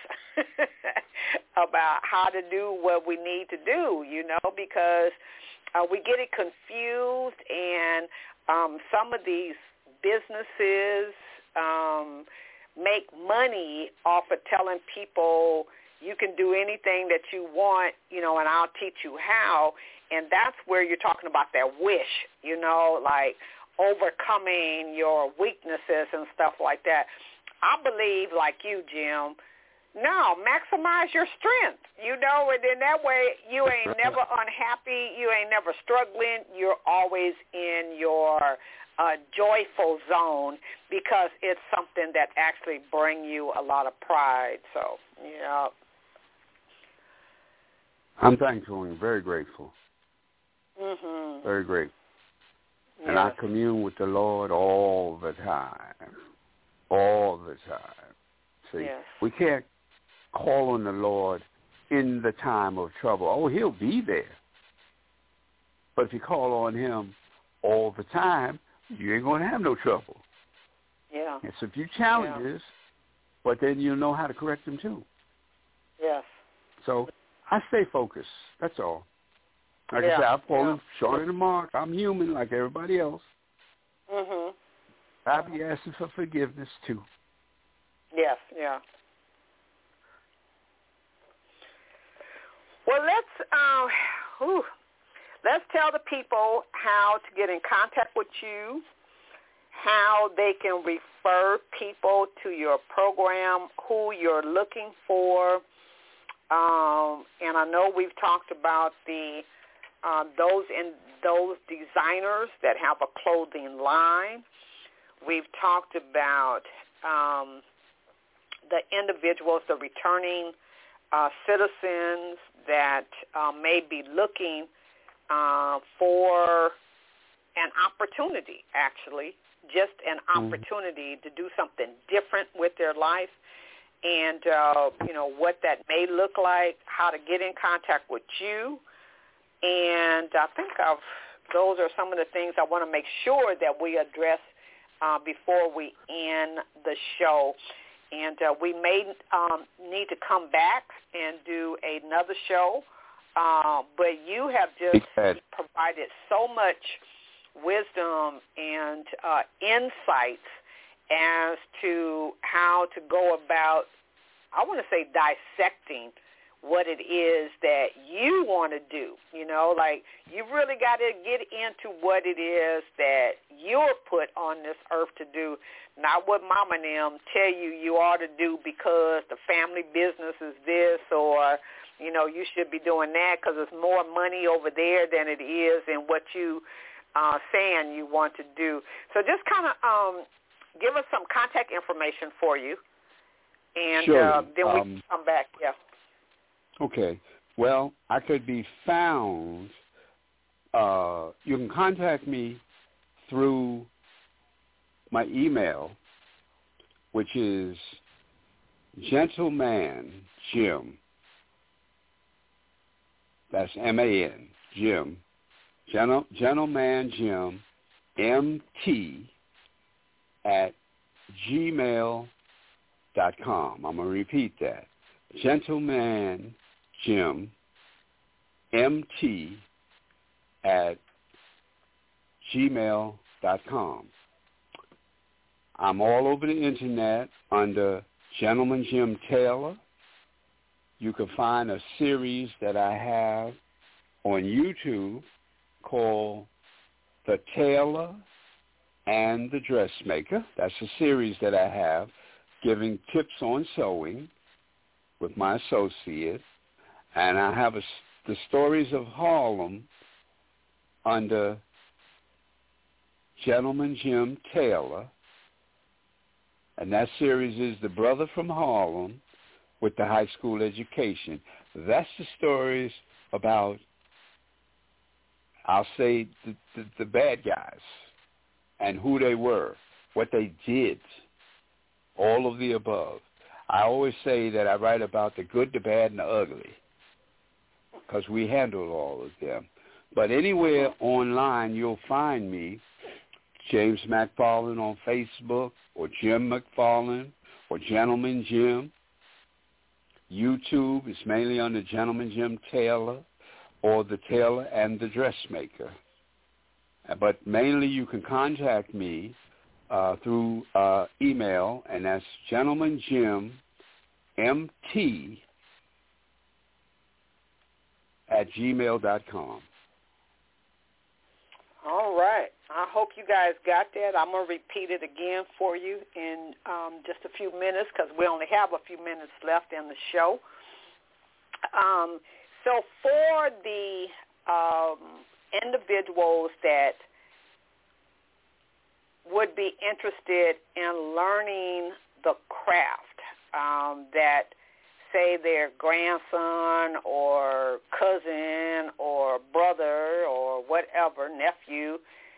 about how to do what we need to do, because we get it confused, and some of these businesses make money off of telling people you can do anything that you want, and I'll teach you how. And that's where you're talking about that wish, like overcoming your weaknesses and stuff like that. I believe, like you, Jim, no, maximize your strength, and then that way you ain't never unhappy, you ain't never struggling, you're always in your joyful zone because it's something that actually bring you a lot of pride. So, I'm thankful and very grateful. Mm-hmm. Very grateful. Yes. And I commune with the Lord all the time. All the time. See, yes. We can't call on the Lord in the time of trouble. Oh, he'll be there. But if you call on him all the time, you ain't going to have no trouble. Yeah. It's a few challenges, but then you'll know how to correct them too. Yes. So I stay focused. That's all. Like I said, I've fallen short of the mark. I'm human like everybody else. Mhm. I'll be asking for forgiveness too. Yes, yeah. Well, let's tell the people how to get in contact with you, how they can refer people to your program, who you're looking for. And I know we've talked about those designers that have a clothing line. We've talked about the individuals, the returning citizens that may be looking for an opportunity, actually, just an opportunity to do something different with their life. And, what that may look like, how to get in contact with you. And I think those are some of the things I want to make sure that we address before we end the show. And we may need to come back and do another show. But you have just provided so much wisdom and insights as to how to go about, I want to say, dissecting what it is that you want to do. Like you really got to get into what it is that you're put on this earth to do, not what mama and them tell you ought to do because the family business is this, or, you should be doing that because there's more money over there than it is in what you saying you want to do. So just kind of give us some contact information for you, and sure. Then we can come back. Yeah. Okay. Well, I could be found. You can contact me through my email, which is Gentleman Jim. That's M-A-N, Jim, Gentleman Jim, MT, at gmail.com. I'm going to repeat that. Gentleman Jim, MT, at gmail.com. I'm all over the internet under Gentleman Jim Taylor. You can find a series that I have on YouTube called The Tailor and the Dressmaker. That's a series that I have giving tips on sewing with my associate. And I have the Stories of Harlem under Gentleman Jim Taylor. And that series is The Brother from Harlem with the high school education. That's the stories about, I'll say, the bad guys and who they were, what they did, all of the above. I always say that I write about the good, the bad, and the ugly because we handle all of them. But anywhere online you'll find me, James McFarland on Facebook, or Jim McFarland, or Gentleman Jim. YouTube is mainly under Gentleman Jim Taylor, or The Tailor and the Dressmaker. But mainly you can contact me through email, and that's Gentleman Jim, MT, at gmail.com. All right. I hope you guys got that. I'm going to repeat it again for you in just a few minutes because we only have a few minutes left in the show. So for the individuals that would be interested in learning the craft, that say their grandson or cousin or brother or whatever, nephew,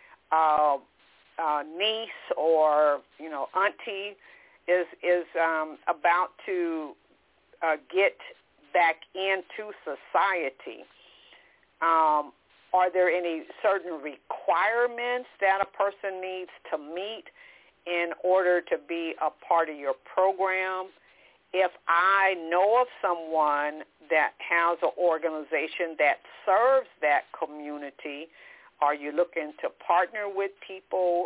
niece or, auntie is about to get back into society, are there any certain requirements that a person needs to meet in order to be a part of your program? If I know of someone that has an organization that serves that community, are you looking to partner with people?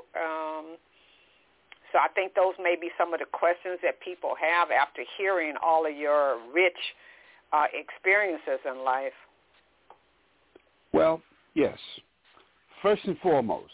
So I think those may be some of the questions that people have after hearing all of your rich experiences in life. Well, yes. First and foremost,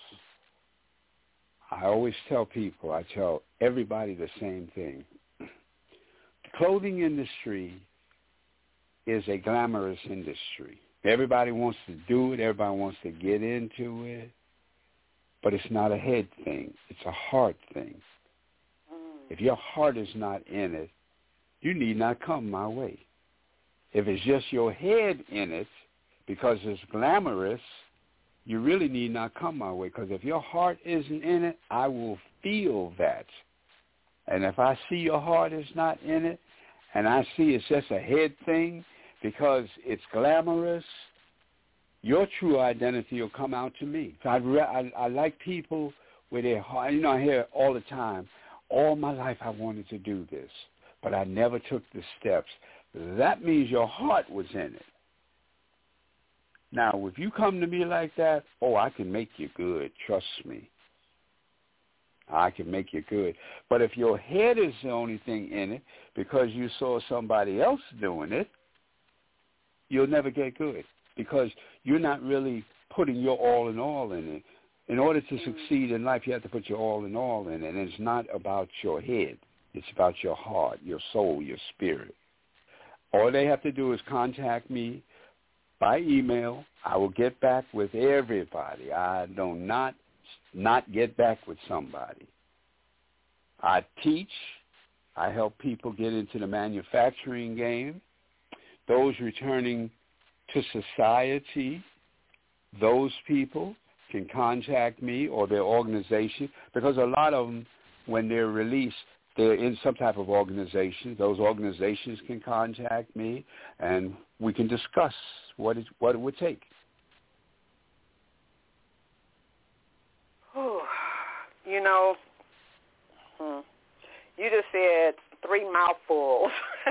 I always tell people, I tell everybody the same thing. The clothing industry is a glamorous industry. Everybody wants to do it. Everybody wants to get into it. But it's not a head thing. It's a heart thing. If your heart is not in it, you need not come my way. If it's just your head in it because it's glamorous, you really need not come my way, because if your heart isn't in it, I will feel that. And if I see your heart is not in it, and I see it's just a head thing because it's glamorous, your true identity will come out to me. So I like people with their heart. I hear all the time, all my life I wanted to do this, but I never took the steps. That means your heart was in it. Now, if you come to me like that, I can make you good. Trust me. I can make you good. But if your head is the only thing in it because you saw somebody else doing it, you'll never get good because you're not really putting your all in it. In order to succeed in life, you have to put your all in it. And it's not about your head. It's about your heart, your soul, your spirit. All they have to do is contact me by email. I will get back with everybody. I do not get back with somebody. I teach. I help people get into the manufacturing game. Those returning to society, those people can contact me or their organization, because a lot of them, when they're released, they're in some type of organization. Those organizations can contact me, and we can discuss what it would take. you know, you just said 3 mouthfuls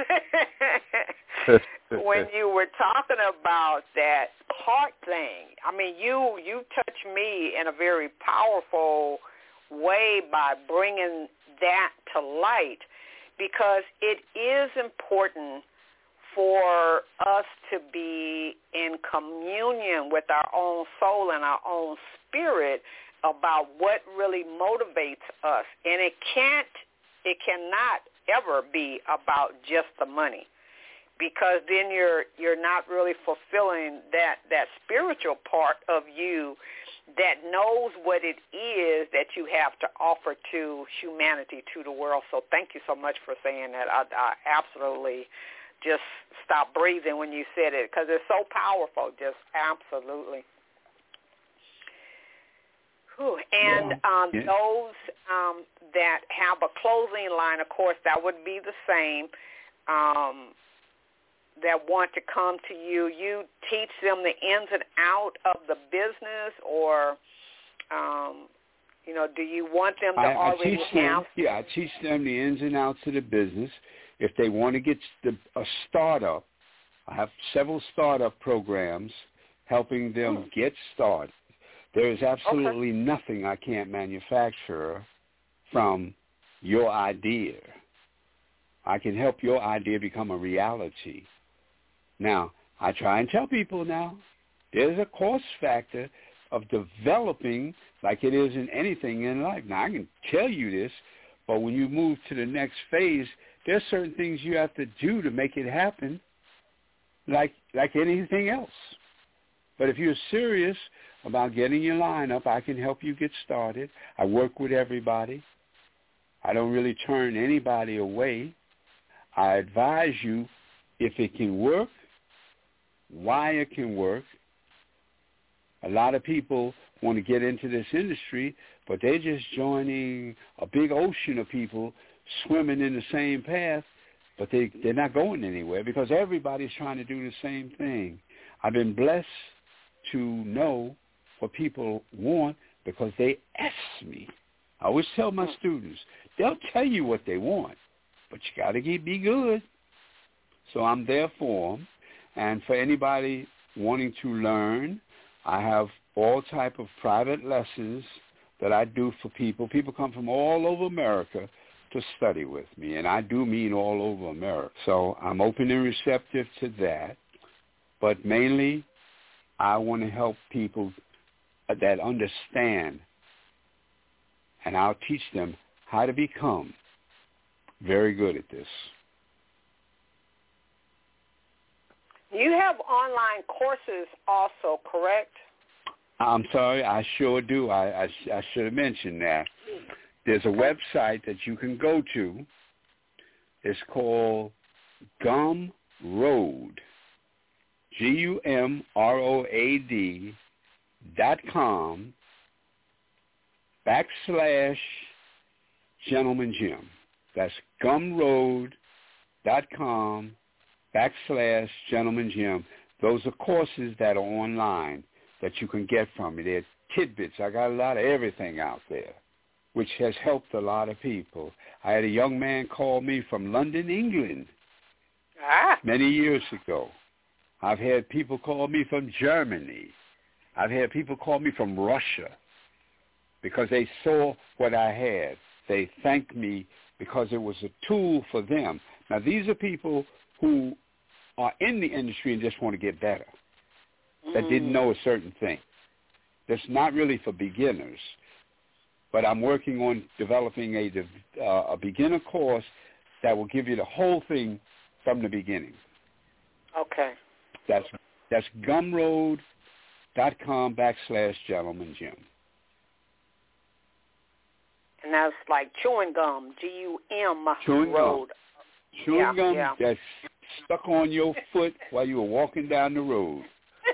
when you were talking about that heart thing. I mean, you touched me in a very powerful way by bringing that to light, because it is important for us to be in communion with our own soul and our own spirit about what really motivates us. And it cannot ever be about just the money, because then you're not really fulfilling that spiritual part of you that knows what it is that you have to offer to humanity, to the world. So thank you so much for saying that. I absolutely just stopped breathing when you said it, because it's so powerful, just absolutely. Whew. And those that have a clothing line, of course, that would be the same, that want to come to you. You teach them the ins and out of the business, or, you know, do you want them to already have? Yeah, I teach them the ins and outs of the business. If they want to get a startup, I have several startup programs helping them get started. There is absolutely nothing I can't manufacture from your idea. I can help your idea become a reality. Now, I try and tell people now, there's a cost factor of developing like it is in anything in life. Now, I can tell you this, but when you move to the next phase, there's certain things you have to do to make it happen like anything else. But if you're serious about getting your line up, I can help you get started. I work with everybody. I don't really turn anybody away. I advise you if it can work, why it can work. A lot of people want to get into this industry, but they're just joining a big ocean of people swimming in the same path, but they're not going anywhere because everybody's trying to do the same thing. I've been blessed to know what people want because they ask me. I always tell my students, they'll tell you what they want, but you got to be good. So I'm there for them. And for anybody wanting to learn, I have all type of private lessons that I do for people. People come from all over America to study with me, and I do mean all over America. So I'm open and receptive to that. But mainly, I want to help people that understand, and I'll teach them how to become very good at this. You have online courses also, correct? I'm sorry, I sure do. I should have mentioned that. There's a website that you can go to. It's called Gumroad, GUMROAD.com/Gentleman Jim. That's Gumroad.com/Gentleman Jim. Those are courses that are online that you can get from me. They're tidbits. I got a lot of everything out there, which has helped a lot of people. I had a young man call me from London, England, many years ago. I've had people call me from Germany. I've had people call me from Russia because they saw what I had. They thanked me because it was a tool for them. Now, these are people who are in the industry and just want to get better, that didn't know a certain thing. That's not really for beginners, but I'm working on developing a beginner course that will give you the whole thing from the beginning. Okay. That's Gumroad.com/Gentleman Jim. And that's like chewing gum, G-U-M chewing road. Gum. Chewing gum that's stuck on your foot while you were walking down the road.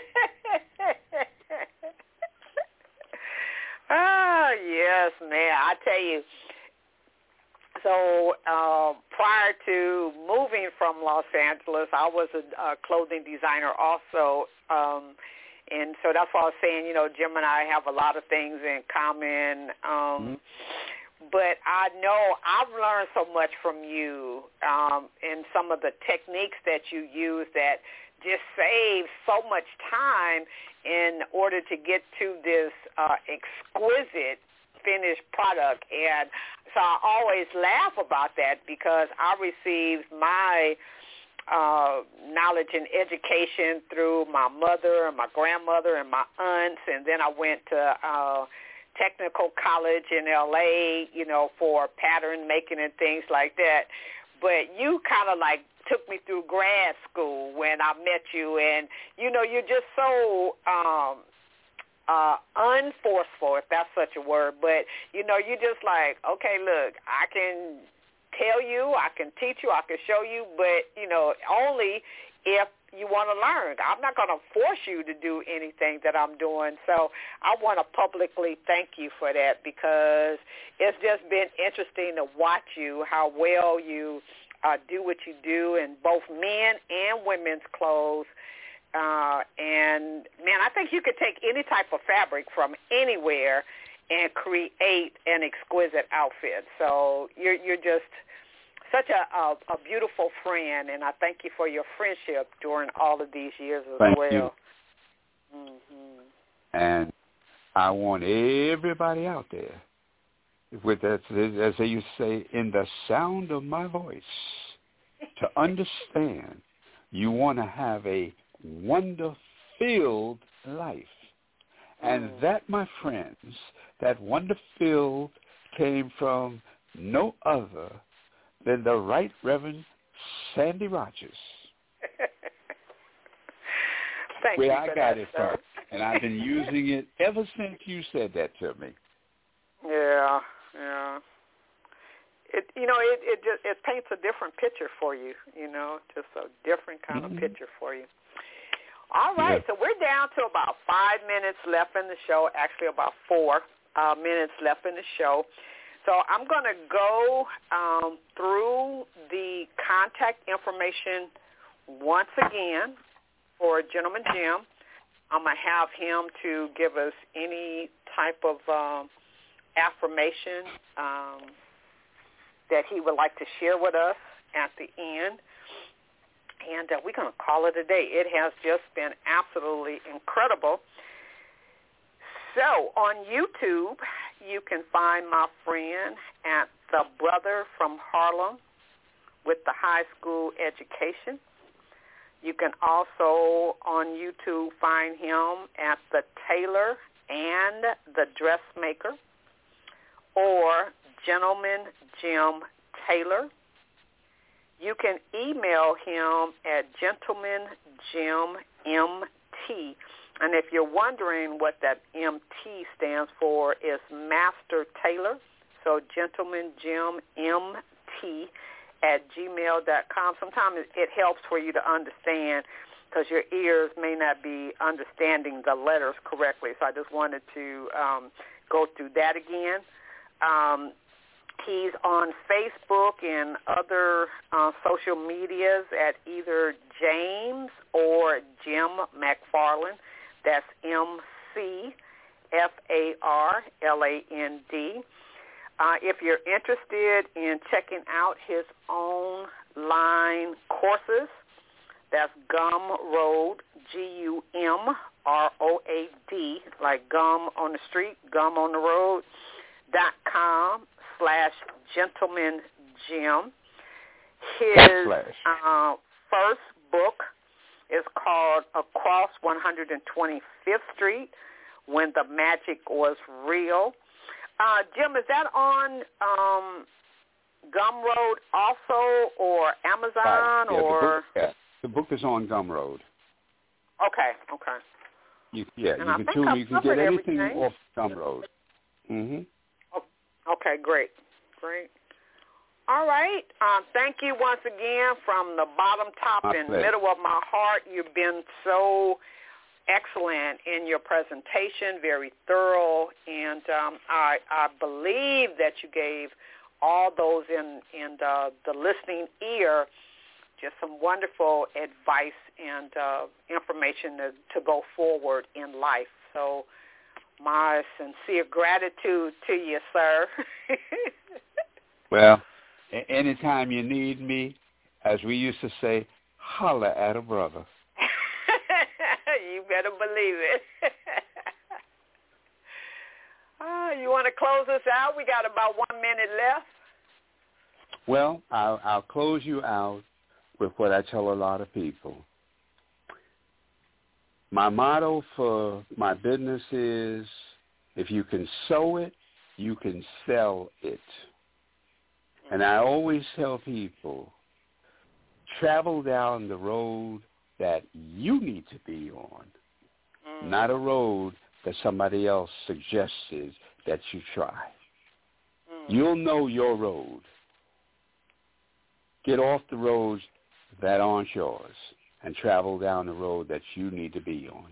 Oh, yes, man. I tell you, so prior to moving from Los Angeles, I was a clothing designer also. And so that's why I was saying, you know, Jim and I have a lot of things in common. but I know I've learned so much from you and some of the techniques that you use that just save so much time in order to get to this exquisite finished product. And so I always laugh about that because I received my knowledge and education through my mother and my grandmother and my aunts, and then I went to technical college in L.A., for pattern making and things like that. But you kind of like took me through grad school when I met you, and, you're just so unforceful, if that's such a word, but, you're just like, okay, look, I can tell you, I can teach you, I can show you, but, only if you want to learn. I'm not going to force you to do anything that I'm doing. So I want to publicly thank you for that because it's just been interesting to watch you, how well you do what you do in both men and women's clothes. And, man, I think you could take any type of fabric from anywhere and create an exquisite outfit. So you're just such a beautiful friend, and I thank you for your friendship during all of these years as well. Thank you. Mm-hmm. And I want everybody out there, with that, as they used to say, in the sound of my voice, to understand you want to have a wonder-filled life. And that, my friends, that wonder-filled came from no other than the Right Reverend Sandy Rogers. Thank where you I for got that, it sir. from. And I've been using it ever since you said that to me. Yeah. It paints a different picture for you, just a different kind of picture for you. All right, So we're down to about 5 minutes left in the show, actually about 4 minutes left in the show. So I'm going to go through the contact information once again for Gentleman Jim. I'm going to have him to give us any type of affirmation that he would like to share with us at the end. And we're going to call it a day. It has just been absolutely incredible. So on YouTube, you can find my friend at The Brother from Harlem with the high school education. You can also on YouTube find him at The Tailor and The Dressmaker, or Gentleman Jim Taylor. You can email him at gentlemanjimmt. And if you're wondering what that MT stands for, is Master Tailor. So gentlemanjimmt@gmail.com. Sometimes it helps for you to understand because your ears may not be understanding the letters correctly. So I just wanted to go through that again. He's on Facebook and other social medias at either James or Jim McFarland. That's McFarland. If you're interested in checking out his online courses, that's Gumroad, GUMROAD, like gum on the street, gum on the road, .com/Gentleman Jim. His first book is called Across 125th Street, When the Magic Was Real. Jim, is that on Gumroad also, or Amazon, or? The book is on Gumroad. Okay. You can get anything off Gumroad. Mm-hmm. Okay, great. All right. Thank you once again from the bottom, top, and middle of my heart. You've been so excellent in your presentation, very thorough, and I believe that you gave all those in the listening ear just some wonderful advice and information to go forward in life. So My sincere gratitude to you, sir. Well, anytime you need me, as we used to say, holler at a brother. You better believe it. You want to close us out? We got about 1 minute left. Well, I'll close you out with what I tell a lot of people. My motto for my business is, if you can sow it, you can sell it. And I always tell people, travel down the road that you need to be on, not a road that somebody else suggested that you try. You'll know your road. Get off the roads that aren't yours and travel down the road that you need to be on.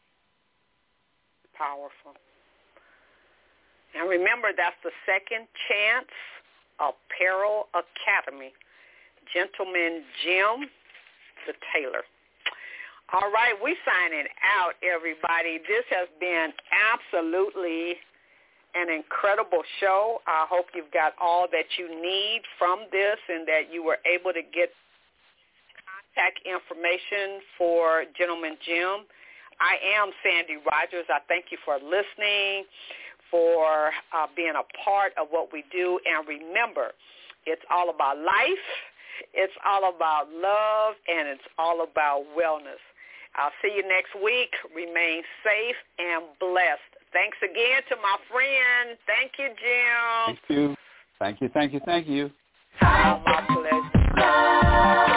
Powerful. And remember, that's the Second Chance Apparel Academy. Gentleman Jim the Tailor. All right, we signing out, everybody. This has been absolutely an incredible show. I hope you've got all that you need from this and that you were able to get contact information for Gentleman Jim. I am Sandy Rogers. I thank you for listening, for being a part of what we do. And remember, it's all about life, it's all about love, and it's all about wellness. I'll see you next week. Remain safe and blessed. Thanks again to my friend. Thank you, Jim. Thank you. Thank you, thank you, thank you. My pleasure.